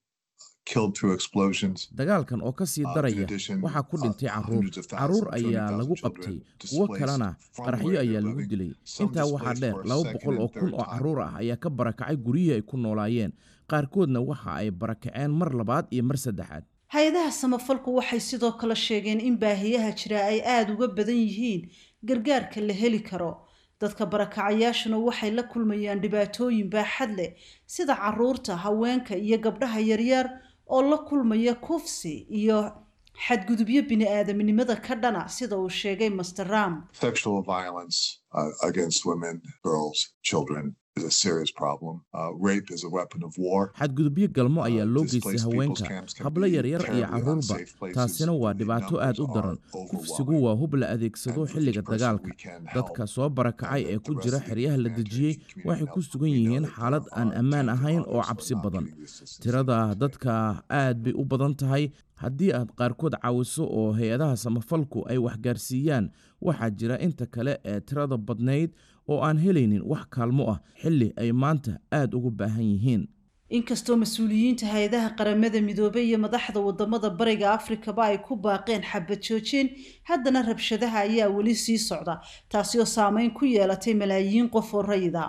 dagaalkan oo ka sii daraya waxaa ku dhintay carruur ayaa lagu qabtay, kuwo kalena qaraxyo ayaa lagu dilay. intaa waxaa dheer 200 oo kun oo carruur ah ayaa ka barakacay guryihii ay ku noolaayeen, qaarkoodna waxa ay barakaceen mar labaad iyo mar saddexaad. hay-adaha samafalku waxay sidoo kale sheegeen in baahiyaha jira ay aada uga badan yihiin gargaarka la heli karo. dadka barakacayaashuna waxay la kulmayaan dhibaatooyin baaxad leh, sida carruurta, haweenka iyo gabdhaha yaryar oo la kulmaya kufsi iyo xadgudubyo bini'aadamnimada ka dhana, sida uu sheegay Mr. Ram. Sexual violence against women, girls, children is a serious problem. Rape is a weapon of war. xadgudubyo galmo ayaa loo geystay haweenka, hablo yaryar iyo carruurba. taasina waa dhibaato aad u daran. kufsigu waa hub la adeegsado xilliga dagaalka. dadka soo barakacay ee ku jira xeryaha la dejiyey waxay ku sugan yihiin xaalad aan ammaan ahayn oo cabsi badan. tirada dadka aad bay u badan tahay. haddii aad qaarkood caawiso oo hay-adaha samafalku ay waxgaarsiiyaan, waxaa jira inta kale ee tirada badnayd oo aan helaynin wax kaalmo ah xilli ay maanta aad ugu baahan yihiin. inkastoo mas-uuliyiinta hay-adaha qaramada midoobay iyo madaxda wadamada bariga Afrikaba ay ku baaqeen xabad joojin, haddana rabshadaha ayaa weli sii socda, taasi oo saameyn ku yeelatay malaayiin qof oo rayida.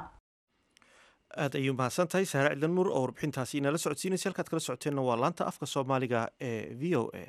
aad ayuu mahadsan tahay Saare Ciidan Nuur oo warbixintaasi inala socodsiinaysa. halkaad kala socoteenna waa laanta afka Soomaaliga ee VOA.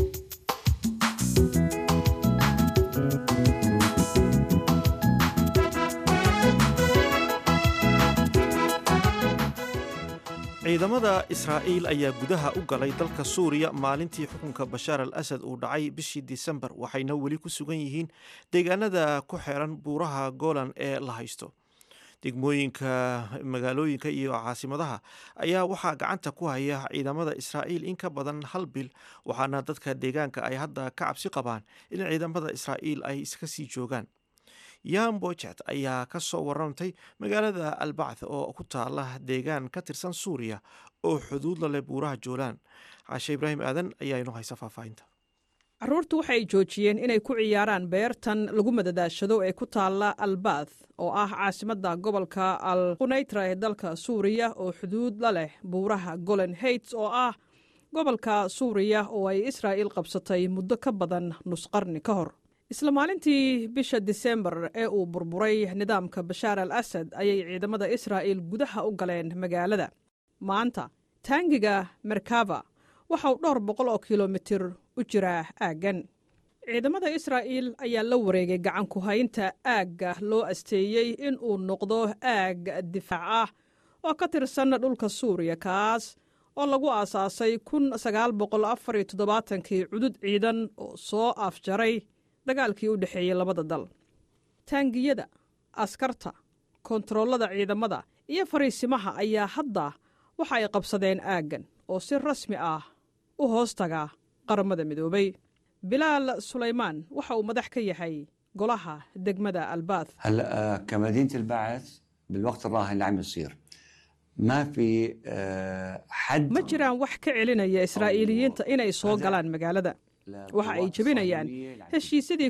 ciidamada Israa'iil ayaa gudaha u galay dalka Suuriya maalintii xukunka Bashaar al-Asad uu dhacay bishii Disembar, waxayna weli ku sugan yihiin deegaanada ku xeeran buuraha Golan ee la haysto. degmooyinka, magaalooyinka iyo caasimadaha ayaa waxaa gacanta ku haya ciidamada Israa'iil in ka badan 1 bil, waxaana dadka deegaanka ay hadda ka cabsi qabaan in ciidamada Israa'iil ay iska sii joogaan. Yaan Bochet ayaa ka soo warantay magaalada Al-Bacth oo ku taala deegaan ka tirsan Suuriya oo xuduud la leh buuraha Joolaan. Caashe Ibraahim Aadan ayaa inoo haysa faahfaahinta. carruurtu waxay joojiyeen inay ku ciyaaraan beertan lagu madadaashado ee ku taala Al-Bacth oo ah caasimadda gobolka Al-Qunaytra ee dalka Suuriya oo xuduud la leh buuraha Golan Heights oo ah gobolka Suuriya oo ay Israa'iil qabsatay muddo ka badan nus qarni ka hor. isla maalintii bisha Disembar ee uu burburay nidaamka Bashaar al-Asad ayay ciidamada Israa'iil gudaha u galeen magaalada. maanta taangiga Merkava waxa uu 200 oo kiiloomitir u jiraa aaggan. ciidamada Israa'iil ayaa la wareegay gacan ku haynta aagga loo asteeyey in uu noqdo aag difaac ah oo ka tirsan dhulka Suuriya, kaas oo lagu aasaasay 1974 cudud ciidan oo soo afjaray dagaalkii u dhexeeyey labada dal. taangiyada, askarta, kontaroolada ciidamada iyo fariisimaha ayaa hadda waxa ay qabsadeen aaggan oo si rasmi ah u hoostaga qaramada midoobay. bilaal Sulaymaan waxa uu madax ka yahay golaha degmada Al-Bacth. هلا كمدينة البعث بالوقت الراهن اللي عم يصير ما في حد ma jiraan wax ka celinaya Israa'iiliyiinta inay soo galaan magaalada. waxa ay jabinayaan heshiisyadii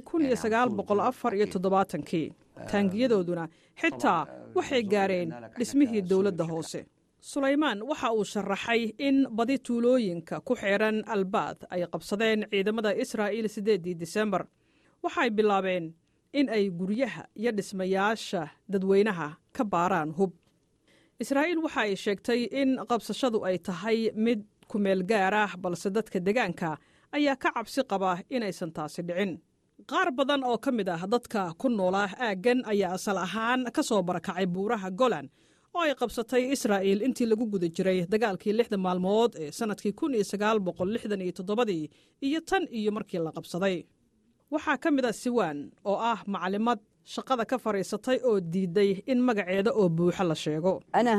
1974 taangiyadooduna xitaa waxay gaareen dhismihii dowladda hoose. Sulaymaan waxa uu sharaxay in badi tuulooyinka ku xeeran Al-Bacth ay qabsadeen ciidamada Israa'iil 8 Disembar. waxay bilaabeen in ay guryaha iyo dhismayaasha dadweynaha ka baaraan hub. israa'iil waxa ay sheegtay in qabsashadu ay tahay mid ku meel gaar ah balse dadka deegaanka ayaa ka cabsi qaba inaysan taasi dhicin. qaar badan oo ka mid ah dadka ku noolaa aaggan ayaa asal ahaan ka soo barakacay buuraha Golan oo ay qabsatay Israa'iil intii lagu guda jiray dagaalkii 6 maalmood ee sanadkii 1967 iyo tan iyo markii la qabsaday. waxaa ka mid ah Siwan oo ah macalimad shaqada ka fariisatay oo diiday in magaceeda oo buuxa la sheego.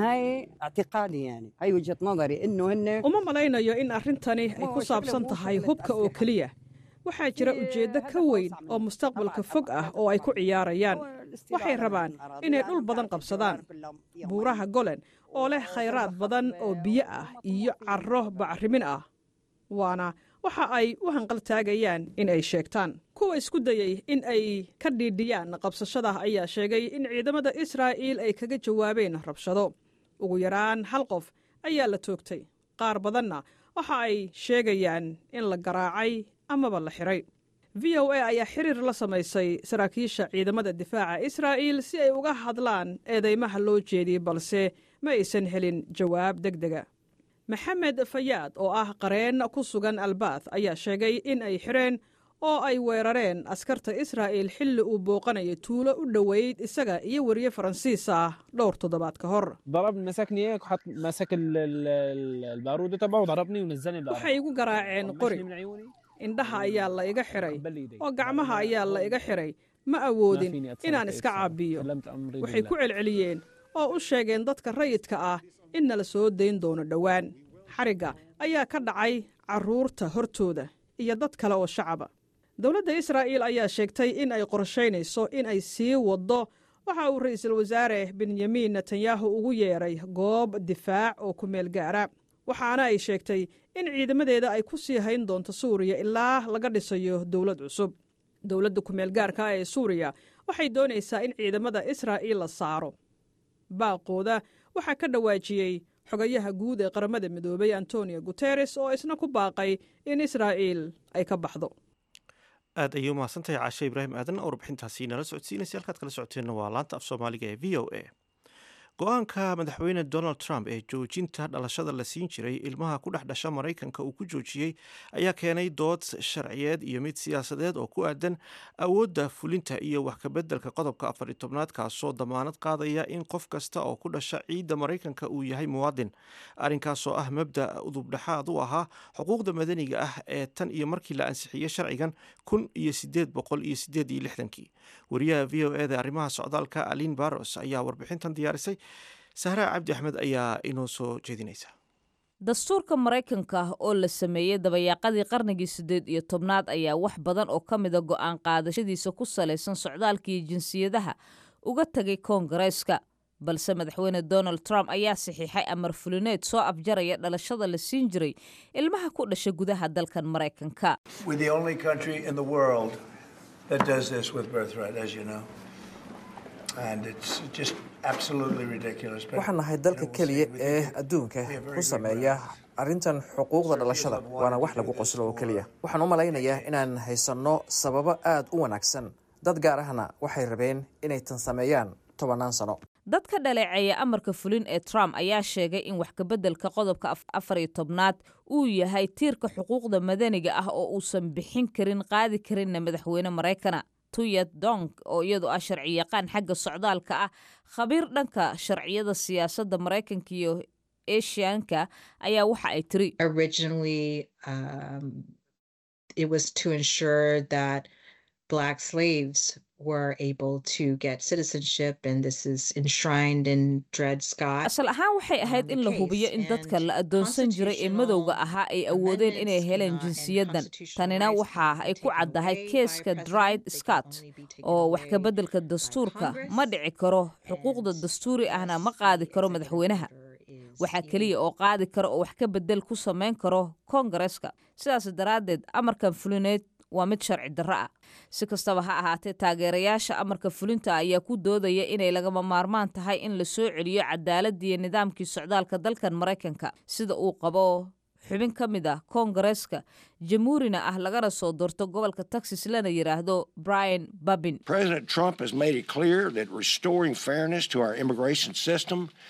uma malaynayo in arrintani ay ku saabsan tahay hubka oo keliya. waxaa jira ujeeddo ka weyn oo mustaqbalka fog ah oo ay ku ciyaarayaan. waxay rabaan inay dhul badan qabsadaan. buuraha Golan oo leh khayraad badan oo biyo ah iyo carro bacrimin ah. waana waxa ay u hanqaltaagayaan in ay sheegtaan. kuwa isku dayay in ay ka dhiidhiyaan qabsashada ayaa sheegay in ciidamada Israa'iil ay kaga jawaabeen rabshado. ugu yaraan hal qof ayaa la toogtay. qaar badanna waxa ay sheegayaan in la garaacay amaba la xiray. VOA ayaa xiriir la samaysay saraakiisha ciidamada difaaca Israa'iil si ay uga hadlaan eedeymaha loo jeediyey balse ma aysan helin jawaab degdega. Maxamed Fayaad oo ah qareen ku sugan Albaath ayaa sheegay in ay xireen oo ay weerareen askarta Israa'iil xilli uu booqanayay tuulo u dhoweyd isaga iyo wariye Faransiis ah dhowr toddobaad ka hor. waxay igu garaaceen qori. indhaha ayaa la iga xiray oo gacmaha ayaa la iga xiray. ma awoodin inaan iska caabiyo. waxay ku celceliyeen oo u sheegeen dadka rayidka ah in nala soo dayn doono dhowaan. xariga ayaa ka dhacay carruurta hortooda iyo dad kale oo shacaba. dowladda Israa'iil ayaa sheegtay in ay qorshaynayso in ay sii wado waxa uu ra'iisul wasaare Benjamin Netanyahu ugu yeeray goob difaac oo ku meel gaara. waxaana ay sheegtay in ciidamadeeda ay ku sii hayn doonto Suuriya ilaa laga dhisayo dowlad cusub. dowladda ku meel gaarka ee Suuriya waxay doonaysaa in ciidamada Israa'iil la saaro. baaqooda waxaa ka dhawaajiyey xogayaha guud ee qaramada midoobay Antonio Guterres oo isna ku baaqay in Israa'iil ay ka baxdo. aad ayuu mahadsantahay Caashe Ibraahim aadan oo warbixintaasi nala socodsiinaysa. halkaad kala socoteenna waa laanta af Soomaaliga ee VOA. go-aanka madaxweyne Donald Trump ee joojinta dhalashada la siin jiray ilmaha ku dhex dhasha Maraykanka uu ku joojiyey ayaa keenay dood sharciyeed iyo mid siyaasadeed oo ku aadan awoodda fulinta iyo wax ka beddelka qodobka 14aad kaasoo damaanad qaadaya in qof kasta oo ku dhasha ciidda Maraykanka uu yahay muwaadin. arrinkaasoo ah mabda udubdhaxaad u ahaa xuquuqda madaniga ah ee tan iyo markii la ansixiyey sharcigan 1868. wariyaha VOA-da arrimaha socdaalka Aline Barros ayaa warbixintan diyaarisay. Sahra Cabdi Axmed ayaa inoo soo jeedinaysa. dastuurka Maraykanka oo la sameeyey dabayaaqadii qarnigii 18aad ayaa wax badan oo ka mida go'aan qaadashadiisa ku salaysan socdaalka iyo jinsiyadaha uga tagay Koongareeska. balse madaxweyne Donald Trump ayaa saxiixay amar fulineed soo afjaraya dhalashada la siin jiray ilmaha ku dhasha gudaha dalkan Maraykanka. that does this with birthright, as you know. And it's just absolutely ridiculous. waxaan nahay dalka keliya ee adduunka ku sameeya arrintan xuquuqda dhalashada waana wax lagu qoslo oo keliya. waxaan u malaynayaa inaan haysanno sababo aad u wanaagsan. dad gaar ahna waxay rabeen inay tan sameeyaan 10 sano. dadka dhaleeceeya amarka fulin ee Trump ayaa sheegay in wax ka beddelka qodobka 14aad uu yahay tiirka xuquuqda madaniga ah oo uusan bixin karin qaadi karinna madaxweyne Maraykana. Tuyat Dong oo iyadu ah sharci yaqaan xagga socdaalka ah khabiir dhanka sharciyada siyaasadda Maraykanka iyo Asianka ayaa waxa ay tiri originally it was to ensure that Black slaves were able to get citizenship, and this is enshrined in Dred Scott. asal ahaan waxay ahayd in la hubiyo in dadka la adoonsan jiray ee madowga ahaa ay awoodeen inay heleen jinsiyadan. tanina waxa ay ku caddahay keeska Dred Scott oo wax ka beddelka dastuurka ma dhici karo. xuquuqda dastuuri ahna ma qaadi karo madaxweynaha. waxaa kaliya oo qaadi karo oo wax ka beddel ku samayn karo Koongareeska. sidaas daraaddeed amarkan fulineed waa mid sharci darro ah. si kastaba ha ahaatee taageerayaasha amarka fulinta ayaa ku doodaya inay lagama maarmaan tahay in la soo celiyo cadaaladda iyo nidaamkii socdaalka dalkan Maraykanka sida uu qabo xubin ka mid ah Koongareeska jamhuurina ah lagana soo doorto gobolka Texas lana yiraahdo Brian Babin. President Trump has made it clear that restoring fairness to our immigration system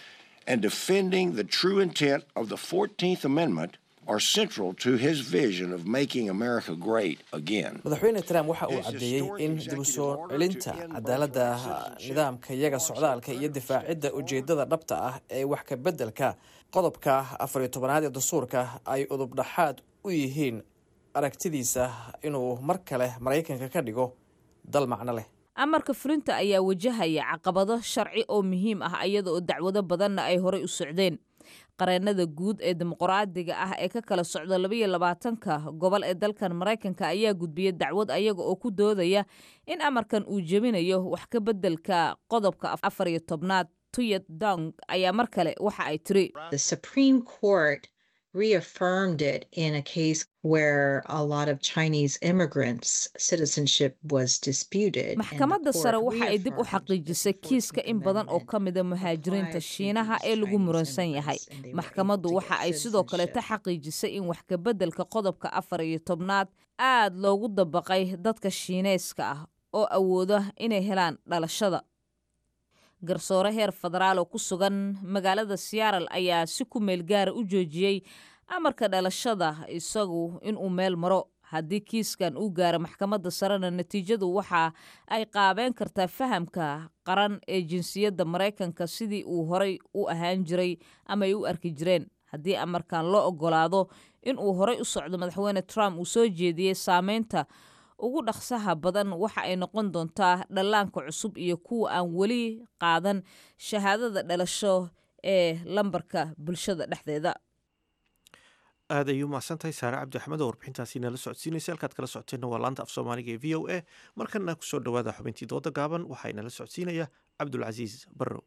and defending the true intent of the 14th Amendment are central to his vision of making America great again. madaxweyne Trump waxa uu cadeeyay in dib u soo celinta cadaaladda nidaamka iyaga socdaalka iyo difaacidda ujeedada dhabta ah ee wax ka beddelka qodobka 14aad ee dastuurka ay udub dhaxaad u yihiin aragtidiisa inuu mar kale Mareykanka ka dhigo dal macno leh. amarka fulinta ayaa wajahaya caqabado sharci oo muhiim ah iyada oo dacwado badanna ay horey u socdeen. qareennada guud ee dimuqraadiga ah ee ka kala socda 22ka gobol ee dalkan Mareykanka ayaa gudbiyay dacwad ayaga oo ku doodaya in amarkan uu jebinayo wax ka beddelka qodobka 14aad. Tuyat Dong ayaa mar kale waxa ay tiri The Supreme Court reaffirmed it in a case where a lot of Chinese immigrants' citizenship was disputed. maxkamadda sare waxa ay dib u xaqiijisay kiiska in badan oo ka mid ah muhaajiriinta Shiinaha ee lagu muransan yahay. maxkamaddu waxa ay sidoo kale ta xaqiijisay in wax ka beddelka qodobka 14aad aad loogu dabaqay dadka Shiineyska ah oo awooda inay helaan dhalashada. garsoore heer federaal oo ku sugan magaalada Seattle ayaa si ku meel gaar u joojiyay amarka dhalashada isagu inuu meel maro. haddii kiiskan uu gaaro maxkamadda sarena natiijadu waxa ay qaabeen kartaa fahamka qaran ee jinsiyadda Mareykanka sidii uu horey u ahaan jiray ama ay u arki jireen. haddii amarkan loo ogolaado in uu horey u socdo madaxweyne Trump uu soo jeediyay saameynta ugu dhaqsaha badan waxa ay noqon doontaa dhallaanka cusub iyo kuwa aan weli qaadan shahaadada dhalasho ee lambarka bulshada dhexdeeda. aad ayuu mahadsantahay Saare Cabdi Axmed oo warbixintaasi nala socodsiinaysa. halkaad kala socoteenna waa laanta af Soomaaliga ee VOA. markana ku soo dhawaada xubintii dooda gaaban waxaa inala socodsiinaya Cabdulcasiis Barrow.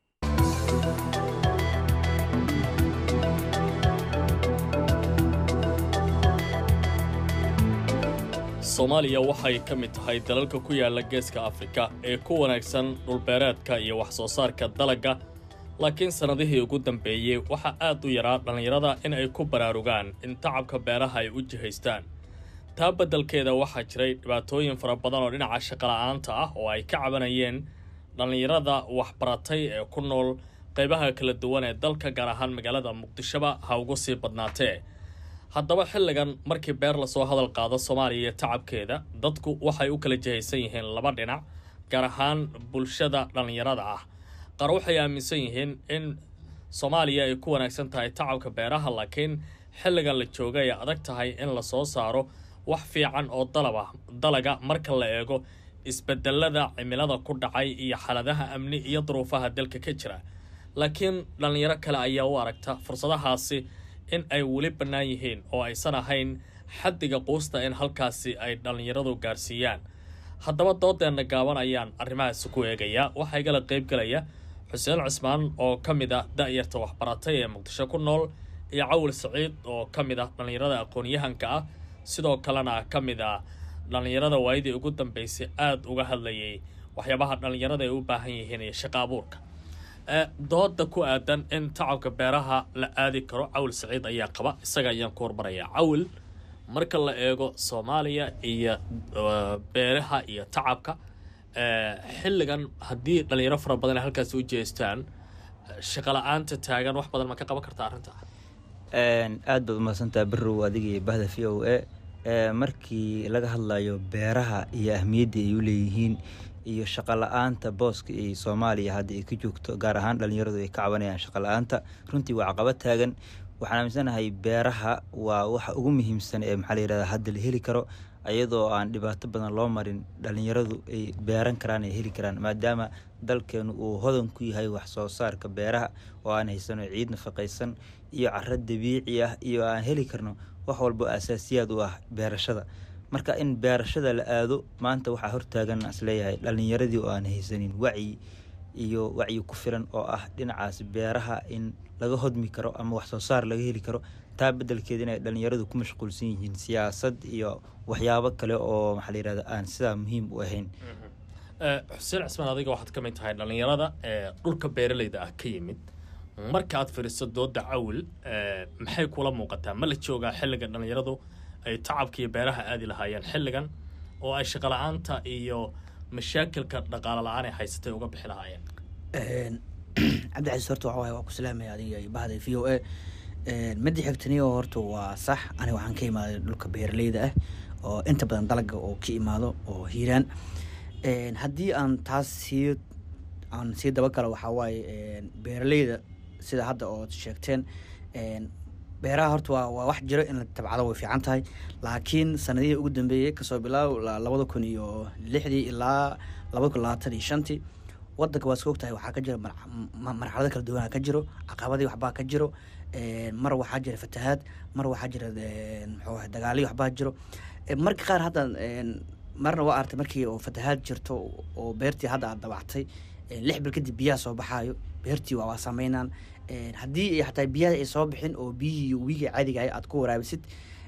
Soomaaliya waxay ka mid tahay dalalka ku yaala geeska Afrika ee ku wanaagsan dhulbeereedka iyo wax soo saarka dalagga, laakiin sanadihii ugu dambeeyay waxa aad u yaraa dhalinyarada in ay ku baraarugaan in tacabka beeraha ay u jihaystaan. taa beddelkeeda waxaa jiray dhibaatooyin fara badan oo dhinaca shaqo la'aanta ah oo ay ka cabanayeen dhalinyarada waxbaratay ee ku nool qaybaha kala duwan ee dalka, gaar ahaan magaalada Muqdishoba ha ugu sii badnaatee. haddaba xilligan markii beer lasoo hadal qaado Soomaaliya iyo tacabkeeda, dadku waxay u kala jihaysan yihiin laba dhinac, gaar ahaan bulshada dhalinyarada ah. qaar waxay aaminsan yihiin in Soomaaliya ay ku wanaagsan tahay tacabka beeraha, laakiin xilligan la jooga ay adag tahay in la soo saaro wax fiican oo dalaga marka la eego isbedelada cimilada ku dhacay iyo xaaladaha amni iyo duruufaha dalka ka jira. laakiin dhalinyaro kale ayaa u aragta fursadahaasi in ay weli bannaan yihiin oo aysan ahayn xaddiga quusta in halkaasi ay dhalinyaradu gaarsiiyaan. haddaba doodeenna gaaban ayaan arrimahaasi ku eegayaa. waxaa igala qayb galaya Xuseen Cismaan oo ka mid ah da'yarta waxbaratay ee Muqdisho ku nool, iyo Cawil Saciid oo ka mid ah dhalinyarada aqoon-yahanka ah, sidoo kalena ka mid ah dhalinyarada waayadii ugu dambeysay aad uga hadlayay waxyaabaha dhalinyarada ay u baahan yihiin iyo shaqo abuurka. dooda ku aadan in tacabka beeraha la aadi karo, Cawil Saciid ayaa qaba, isaga ayaan ku hormarayaa. Cawil, marka la eego Soomaaliya iyo beeraha iyo tacabka xilligan, haddii dhalinyaro fara badan ay halkaasi u jeestaan, shaqo la'aanta taagan wax badan ma ka qaban kartaa arrinta? aad baad umahadsantaha Barrow, adiga iyo bahda VOA. markii laga hadlayo beeraha iyo ahmiyadda ay u leeyihiin iyo shaqo la'aanta booska ee Soomaaliya hadda ay ka joogto, gaar ahaan dhalinyaradu ay ka cabanayaan shaqo la'aanta, runtii waa caqabad taagan. waxaan aaminsanahay beeraha waa waxa ugu muhiimsan ee maxaa la yidhahdaa hadda la heli karo, iyadoo aan dhibaato badan loo marin. dhalinyaradu ay beeran karaan, ay heli karaan, maadaama dalkeenu uu hodan ku yahay wax soo saarka beeraha oo aan haysano ciid nafaqaysan iyo carro dabiici ah, iyo aan heli karno wax walba asaasiyaad u ah beerashada. marka in beerashada la aado maanta waxaa hortaagan isleeyahay dhalinyaradii oo aan haysanin wacyi ku filan oo ah dhinacaas beeraha in laga hodmi karo ama wax soo saar laga heli karo. taa beddelkeeda inay dhalinyaradu ku mashquulsan yihiin siyaasad iyo waxyaabo kale oo maxaa la yidhahdaa aan sidaa muhiim u ahayn. Xuseen Cismaan, adiga waxaad ka mid tahay dhalinyarada dhulka beeralayda ah ka yimid. marka aad fiiriso dooda Cawil, maxay kula muuqataa? ma la joogaa xilliga dhalinyaradu ay tacabka iyo beeraha aadi lahaayeen xilligan oo ay shaqo la'aanta iyo mashaakilka dhaqaale la'aan ay haysatay uga bixi lahaayeen? cabdicasiis horta waxa waaye waa ku salaamaya adiga iyo bahda v o a midda xigtaniyo horta waa sax aniga waxaan ka imaaday dhulka beeraleyda ah oo inta badan dalaga oo ka imaado oo hiiraan haddii aan taas sii dabagalo waxaa waaye beeraleyda sida hadda oo sheegteen beeraha horta waa wax jiro in la tabcado way fiican tahay laakiin sanadihii ugu dambeeyey kasoo bilaab 2006 ilaa 2025 wadanka waa iska ogtahay waxaa ka jira marxalado kala duwanaa ka jiro caqabadii waxbaa ka jiro mar waxaa jira fatahaad mar waxaa jira muxuu ahay dagaaliyo waxbaa jiro marka qaar hadda marna waa artay markii oo fatahaad jirto oo beertii hadda aad dabactay 6 bil kadib biyaha soo baxaayo beertii waa sameynaan haddii xataa biyaha ay soo bixin oo biyihii wiiga caadiga ah aad ku waraabisid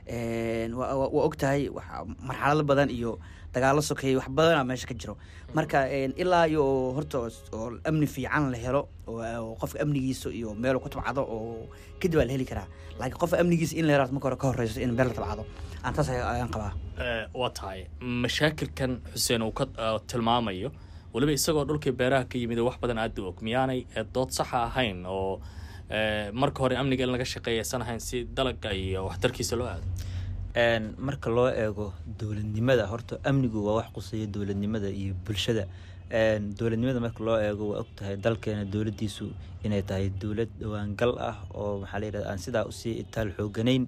waa ogtahay marxalado badan iyo dagaalo sokeeyay wax badan meesha ka jiro marka ilaa iyo horta oo amni fiican la helo oo qofka amnigiisa iyo meel ku tabcado oo kadib la heli karaa laakiin qofka amnigiisa in la yaraado marka hore ka horeyso in meel la tabcado aan taas ayaan qabaa waa tahay mashaakilkan xuseen uu ka tilmaamayo waliba isagoo dhulkii beeraha ka yimid wax badan aad u og miyaanay dood sax ahayn oo marka hore amniga in laga shaqeeyaysan ahayn si dalagga iyo waxtarkiisa loo aado marka loo eego dowladnimada horta amnigu waa wax quseeya dowladnimada iyo bulshada dowladnimada marka loo eego waa ogtahay dalkeena dowladdiisu inay tahay dowlad dhawaangal ah oo maxaa la yidhahdaa aan sidaa usii itaal xooganayn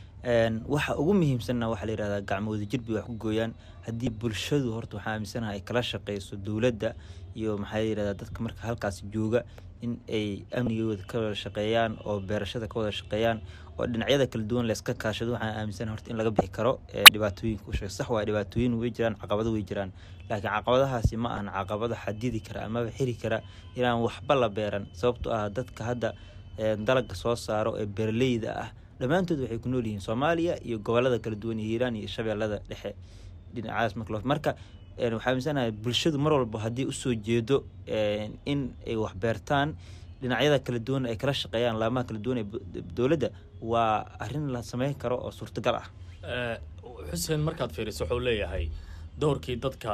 waxa ugu muhiimsanna waxaa la yidhahdaa gacmooda jirbi wax ku gooyaan haddii bulshadu horta waxaa aaminsanaha ay kala shaqeyso dowladda iyo maxaa la yidhahdaa dadka marka halkaas jooga in ay amnigooda ka wada shaqeeyaan oo beerashada ka wada shaqeeyaan oo dhinacyada kala duwan la iska kaashado waxaan aaminsanahay horta in laga bixi karo dhibaatooyinka u sheeg sax waa dhibaatooyin way jiraan caqabado way jiraan laakiin caqabadahaasi ma ahan caqabado xadidi kara amaba xiri kara inaan waxba la beeran sababtoo ah dadka hadda dalagga soo saaro ee beeraleyda ah dhammaantood waxay ku nool yihiin Soomaaliya iyo gobolada kala duwan ee Hiiraan iyo Shabeellada dhexe dhinacaas marka waxaa aaminsanahay bulshadu mar walba haddii u soo jeedo in ay wax beertaan dhinacyada kala duwan ay kala shaqeeyaan laamaha kala duwan ee dowladda waa arrin la sameyn karo oo suurtagal ah xuseen markaad fiiriso wuxuu leeyahay doorkii dadka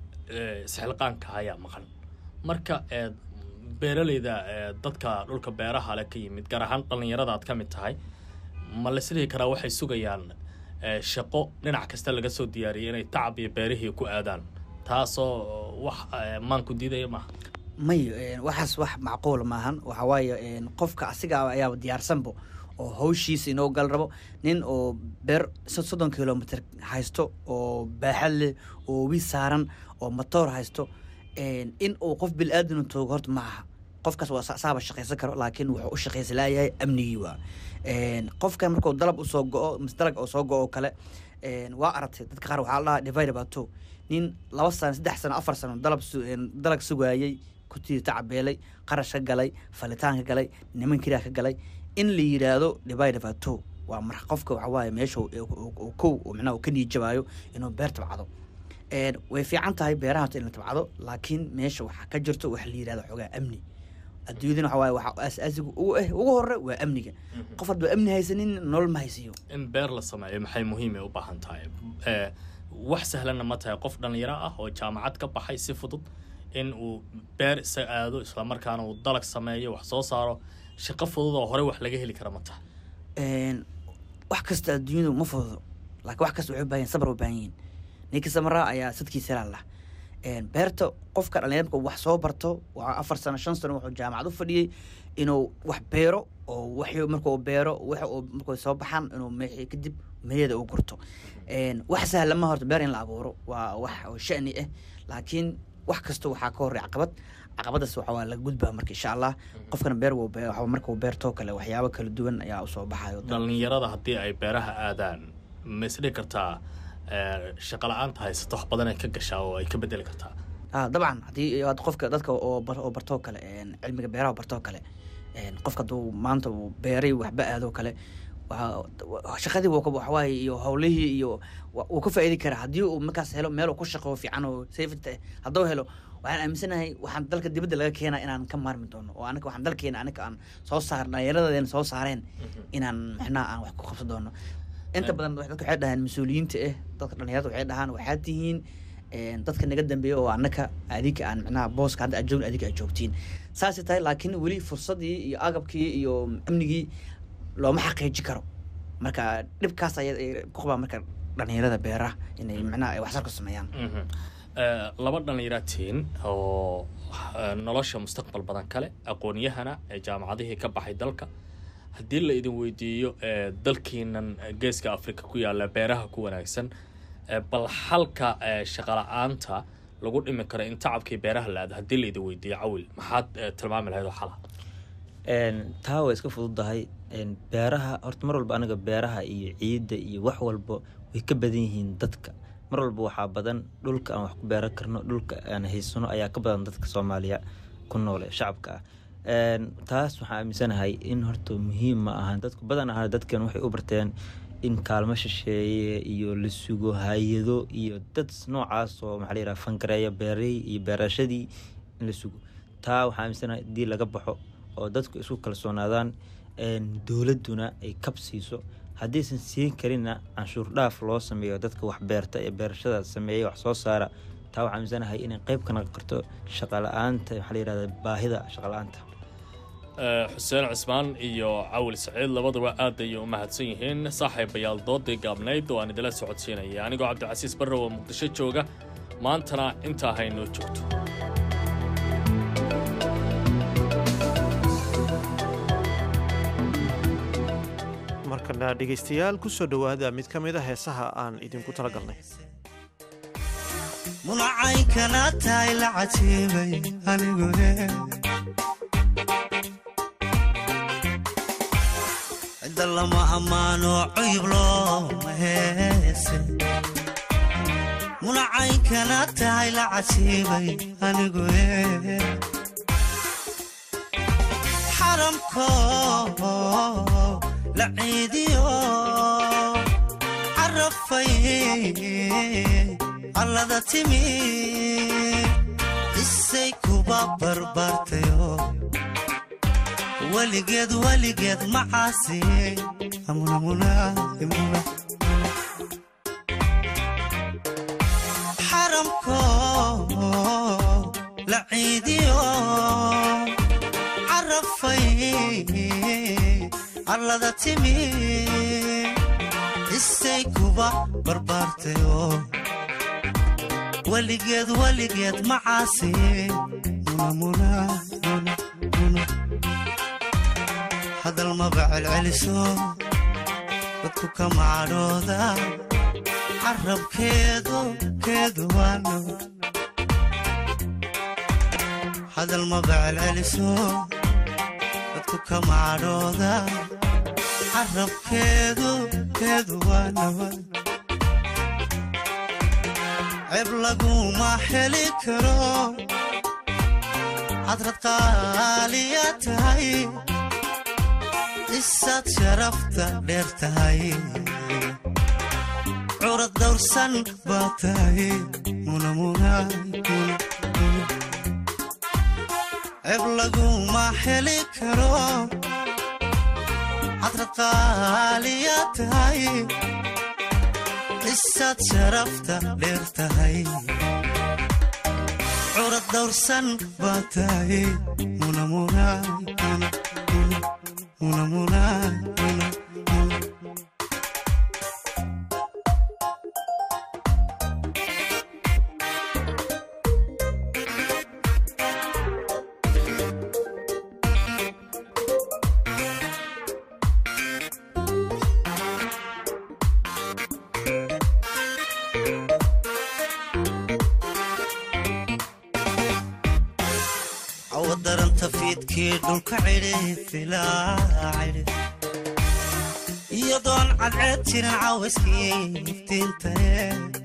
isxilqaanka ayaa maqan marka beeraleyda dadka dhulka beeraha leh ka yimid gaar ahaan dhalinyarada aad ka mid tahay ma la isdhihi karaa waxay sugayaan shaqo dhinac kasta laga soo diyaariyay inay tacab iyo beerihii ku aadaan taasoo wax maanku diidaya maaha may waxaas wax macquul maahan waxa waaye qofka asiga ayaa diyaarsanbo oo hawshiisa inoo gal rabo nin oo beer 30 kilomitir haysto oo baaxad leh oo wi saaran oo matoor haysto in uu qof bil aadan toogo horta maaha qofkaas waa saaba shaqeysan karo laakiin wuxuu u shaqeysan lahayahay amnigii waa qofkan markuu dalab u soo go'o misdalag oo soo go'o kale waa aragtay dadka qaar waxaa la divide about two nin 2 sano 3 sano 4 sano dalag sugaayay ku tii tacabeelay qarash ka galay falitaan ka galay niman kira ka galay in la yiraahdo divide about two waa mar qofka waxa waaye meesha uu ku macnaha ka niijabaayo inuu beerta bacdo way fiican tahay beeraha in la tabcado laakiin meesha waxa ka jirto wax la yiraahdo xogaa amni adduunyada waxa waaye waxa asaasigu ugu hore waa amniga qof hadba amni haysanin nolol ma haysiyo in beer la sameeyo maxay muhiim u baahan tahay wax sahlanna ma tahay qof dhalinyaro ah oo jaamacad ka baxay si fudud in uu beer isaga aado isla markaana uu dalag sameeyo wax soo saaro shaqo fudud oo hore wax laga heli kara ma tahay wax kasta adduunyadu ma fududo laakiin wax kasta wuxuu baahan sabr u baahan yihiin ninka samara ayaa sadkiisa la beerta qofka dhalinyarada wax soo barto waa 4 sano 5 sano wuxuu jaamacad u fadhiyay inuu wax beero oo wax markuu beero waxa uu markuu soo baxan inuu meexi kadib meeyada uu gurto wax sahlan ma horta beer in la abuuro waa wax oo shani ah laakiin wax kasta waxa ka hor caqabadaas waxa la gudbaa marka insha Allah qofkana beer waxa markuu beerto kale waxyaabo kala duwan ayaa u soo baxayo dhalinyarada hadii ay beeraha aadaan ma isdhihi kartaa shaqo la'aanta haysato wax badan ay ka gashaa oo ay ka bedeli kartaa dabcan hadii aad qofka dadka oo barto kale cilmiga beeraha barto kale qofka duu maanta uu beeray waxba aado kale shaqadii waxa waaye iyo hawlihii iyo uu ka faa'iidi karaa hadii uu markaas helo meel uu ku shaqo fiican oo safety haduu helo waxaan aaminsanahay waxaan dalka dibadda laga keenaa inaan ka maarmi doono oo anaga waxaan dalkeena anaga aan soo saarnaa yaradeen soo saareen inaan maxnaa aan wax ku qabsan doono inta badan dadka waxay dhahaan mas'uuliyiinta dadka dhalinyarada waxay dhahaan waxaad tihiin dadka naga dambeeya oo annaka adinka aan micnaha booska hadda aad joogin adinka aad joogtiin saasay tahay laakiin weli fursadii iyo agabkii iyo amnigii looma xaqiiji karo marka dhibkaas ayaa ku qabaa marka dhalinyarada beeraha inay micnaha ay waxsar ku sameeyaan laba dhalinyaratiin oo nolosha mustaqbal badan kale aqoon-yahana ee jaamacadihii ka baxay dalka haddii la idin weydiiyo dalkiinan geeska afrika ku yaala beeraha ku wanaagsan bal halka shaqala-aanta lagu dhimi karo in tacabkii beeraha la aado haddii la idin weydiiyo cawil maxaad tilmaami lahayd oo xala taa way iska fududahay beeraha horta mar walba anaga beeraha iyo ciidda iyo wax walba way ka badan yihiin dadka mar walba waxaa badan dhulka aan wax ku beeran karno dhulka aan haysano ayaa ka badan dadka Soomaaliya ku nool shacabka taas waxaan aaminsanahay in horta muhiim ma ahan dadku badan ahaan dadkan waxay u barteen in kaalmo shisheeye iyo la sugo hay'ado iyo dad noocaas oo maxaa la yiraahdaa fangareeya beeray iyo beerashadii in la sugo taa waxaan aaminsanahay dii laga baxo oo dadku isku kalsoonaadaan dawladuna ay kabsiiso haddaysan siin karinna canshuur dhaaf loo sameeyo dadka wax beerta ee beerashada sameeya wax soo saara taa waxaan aaminsanahay inay qayb ka noqon karto shaqo la'aanta maxaa la yiraahdaa baahida shaqo la'aanta xuseen cismaan iyo cawil saciid labaduba aad ayay u mahadsan yihiin saaxiibayaal doodii gaabnayd oo aan idila socodsiinaya anigoo cabdicasiis barre oo muqdisho jooga maantana intaa haynoo joogto markana dhegaystayaal ku soo dhowaada mid ka mid a heesaha aan idinku talagalnay munacay kana tahay la cajiibay anigu cidda lama ammaano cuyub looma heese munacay kana tahay la cajiibay anigu xaramko la ciidiyo carafay allada timi isay kuba barbartayo weligeed macaasi xaramko la ciidiyo carafay allada timi isay kuba barbartayo weligeed macaasi hadal maba celceliso dadku ka macadhooda carabkeedu waano hadal maba celceliso dadku ka macadhooda carabkeedu waano ceeb laguma heli karo cadrad qaaliya tahay isaad sharafta dheer tahay curad dawrsan baa tahay ceeb laguma heli karo cadrad qaaliya tahay isaad sharafta dheer tahay curad dawrsan baa tahay awadaranta fiidkii dhulka cidhi iyadoon cadceed jirin caawiskii iftiintae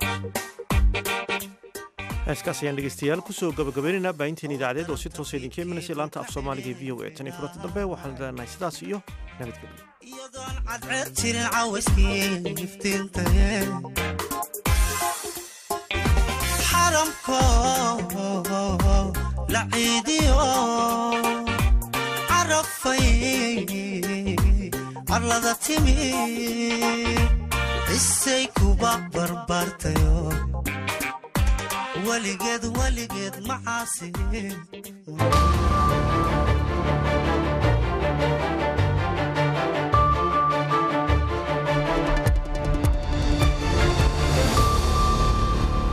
heeskaas ayaan dhegaystayaal kusoo gabagabaynaynaa baahinteen idaacadeed oo si toosa idinka imanaysa laanta af soomaaliga v o e tan iyo kulanta dambe waxaan leenahay sidaas iyo nabadgelyo iyadoon cadceed jirin caawiskii iftiintae xaramko la ciidiyo carafay allada timi isay kuba barbartayo weligeed macaasi